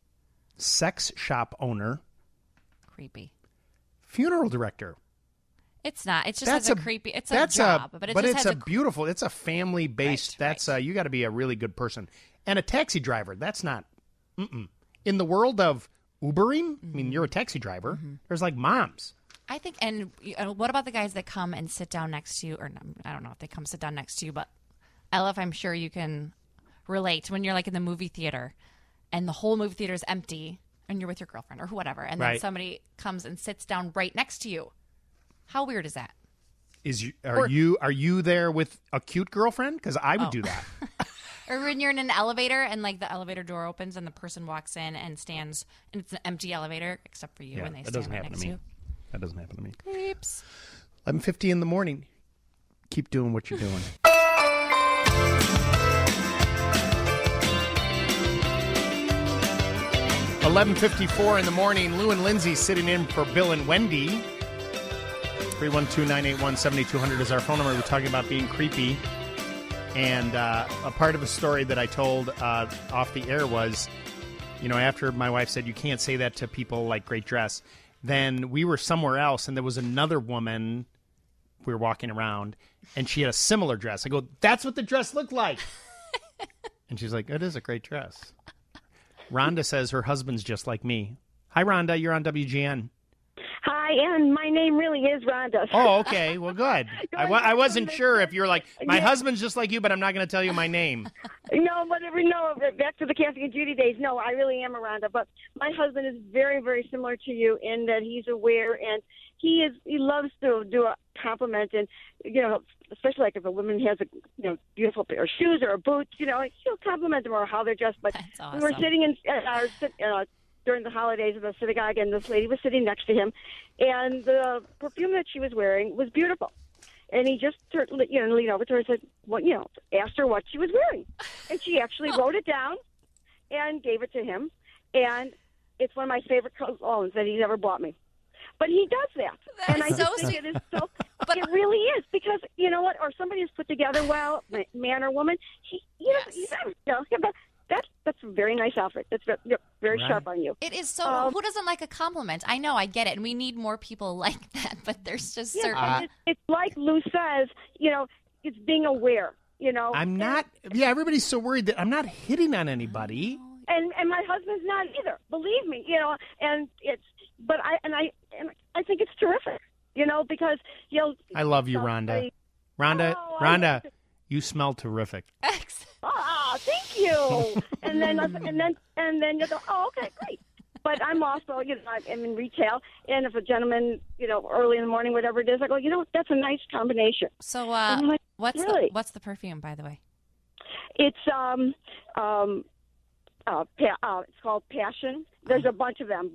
Sex shop owner. Creepy. Funeral director. It's not. It's just a creepy. It's a that's job, but it just it's has a beautiful. It's a family based. Right, that's you got to be a really good person. And a taxi driver. That's not. In the world of Ubering? I mean, you're a taxi driver. There's like moms. I think, and what about the guys that come and sit down next to you? Or I don't know if they come sit down next to you, but Elif, I'm sure you can relate when you're like in the movie theater and the whole movie theater is empty and you're with your girlfriend or whatever, and then somebody comes and sits down right next to you. How weird is that? Are you there with a cute girlfriend? Because I would do that. Or when you're in an elevator and like the elevator door opens and the person walks in and stands, and it's an empty elevator except for you, and they stand right next to you. That doesn't happen to me. Creeps. 11:50 in the morning. Keep doing what you're doing. 11:54 in the morning. Lou and Lindsay sitting in for Bill and Wendy. 312-981-7200 is our phone number. We're talking about being creepy. And a part of a story that I told off the air was, after my wife said, you can't say that to people like great dress, then we were somewhere else, and there was another woman, we were walking around, and she had a similar dress. I go, that's what the dress looked like. And she's like, it is a great dress. Rhonda says her husband's just like me. Hi, Rhonda. You're on WGN. Hi, and my name really is Rhonda. Oh, okay. Well, good. I wasn't sure if you were like, my husband's just like you, but I'm not going to tell you my name. No, whatever. No, back to the Kathy and Judy days. No, I really am a Rhonda. But my husband is very, very similar to you in that he's aware, and he loves to do a compliment, and especially like if a woman has a beautiful pair of shoes or a boot, he'll compliment them or how they're dressed. But that's awesome. We were sitting in during the holidays at the synagogue, and this lady was sitting next to him, and the perfume that she was wearing was beautiful. And he just leaned over to her and said, asked her what she was wearing. And she actually wrote it down and gave it to him. And it's one of my favorite colognes that he's ever bought me. But he does that. That and is I so think sweet. it is so, but it really is, because you know what? Or somebody is put together well, man or woman. That's a very nice outfit. That's very sharp on you. It is so. Who doesn't like a compliment? I know, I get it, and we need more people like that. But there's just certain. It's like Lou says. It's being aware. I'm not. Yeah, everybody's so worried that I'm not hitting on anybody. And my husband's not either. Believe me. And it's. But I think it's terrific. Because I love you, Rhonda. Rhonda, you smell terrific. Oh, thank you. and then you go, oh, okay, great. But I'm also, I'm in retail, and if a gentleman, early in the morning, whatever it is, I go, that's a nice combination. So, like, what's the perfume, by the way? It's it's called Passion. There's a bunch of them.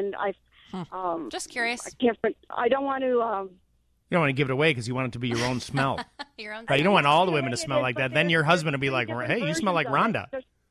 Just curious. I don't want to. You don't want to give it away because you want it to be your own smell. Your own. Right? You don't want all the women to smell like that. Then your husband will be like, hey, you smell like Rhonda.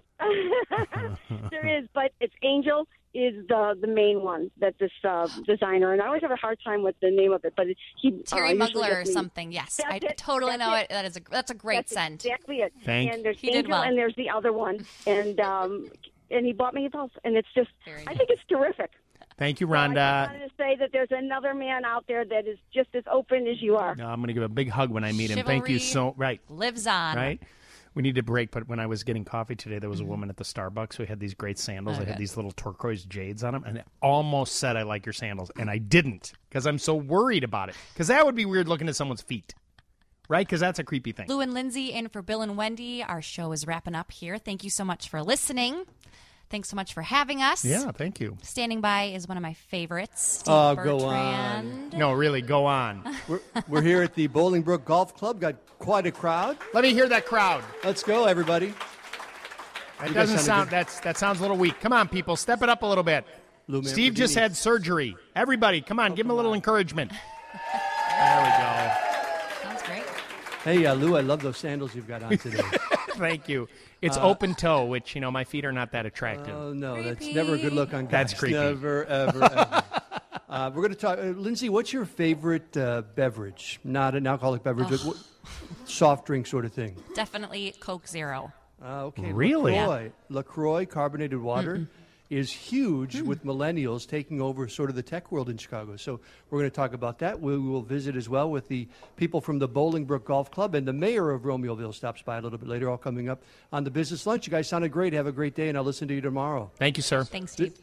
There is, but it's Angel is the main one that this designer, and I always have a hard time with the name of it, but Terry Mugler or something. Yes, I totally know it. That's a great scent. Exactly it. And there's Angel, and there's the other one, and he bought me both, and it's just, I think it's terrific. Thank you, Rhonda. I wanted to say that there's another man out there that is just as open as you are. No, I'm going to give a big hug when I meet him. Chivalry Thank you so right. Lives on. Right? We need to break, but when I was getting coffee today, there was a woman at the Starbucks who had these great sandals. They had these little turquoise jades on them, and it almost said, I like your sandals. And I didn't, because I'm so worried about it. Because that would be weird looking at someone's feet. Right? Because that's a creepy thing. Lou and Lindsay in for Bill and Wendy. Our show is wrapping up here. Thank you so much for listening. Thanks so much for having us. Yeah, thank you. Standing by is one of my favorites, Steve Go on. No, really, go on. We're here at the Bolingbrook Golf Club. Got quite a crowd. Let me hear that crowd. Let's go, everybody. That doesn't sound. That sounds a little weak. Come on, people, step it up a little bit. Steve just had surgery. Everybody, come on, give him a little encouragement. There we go. Sounds great. Hey, Lou, I love those sandals you've got on today. Thank you. It's open toe, which, my feet are not that attractive. Oh, no, that's never a good look on guys. That's creepy. Never, ever, ever. We're going to talk. Lindsay, what's your favorite beverage? Not an alcoholic beverage, but soft drink sort of thing. Definitely Coke Zero. Okay. Really? LaCroix carbonated water is huge with millennials taking over sort of the tech world in Chicago. So we're going to talk about that. We will visit as well with the people from the Bolingbrook Golf Club, and the mayor of Romeoville stops by a little bit later, all coming up on the Business Lunch. You guys sounded great. Have a great day, and I'll listen to you tomorrow. Thank you, sir. Thanks, Steve.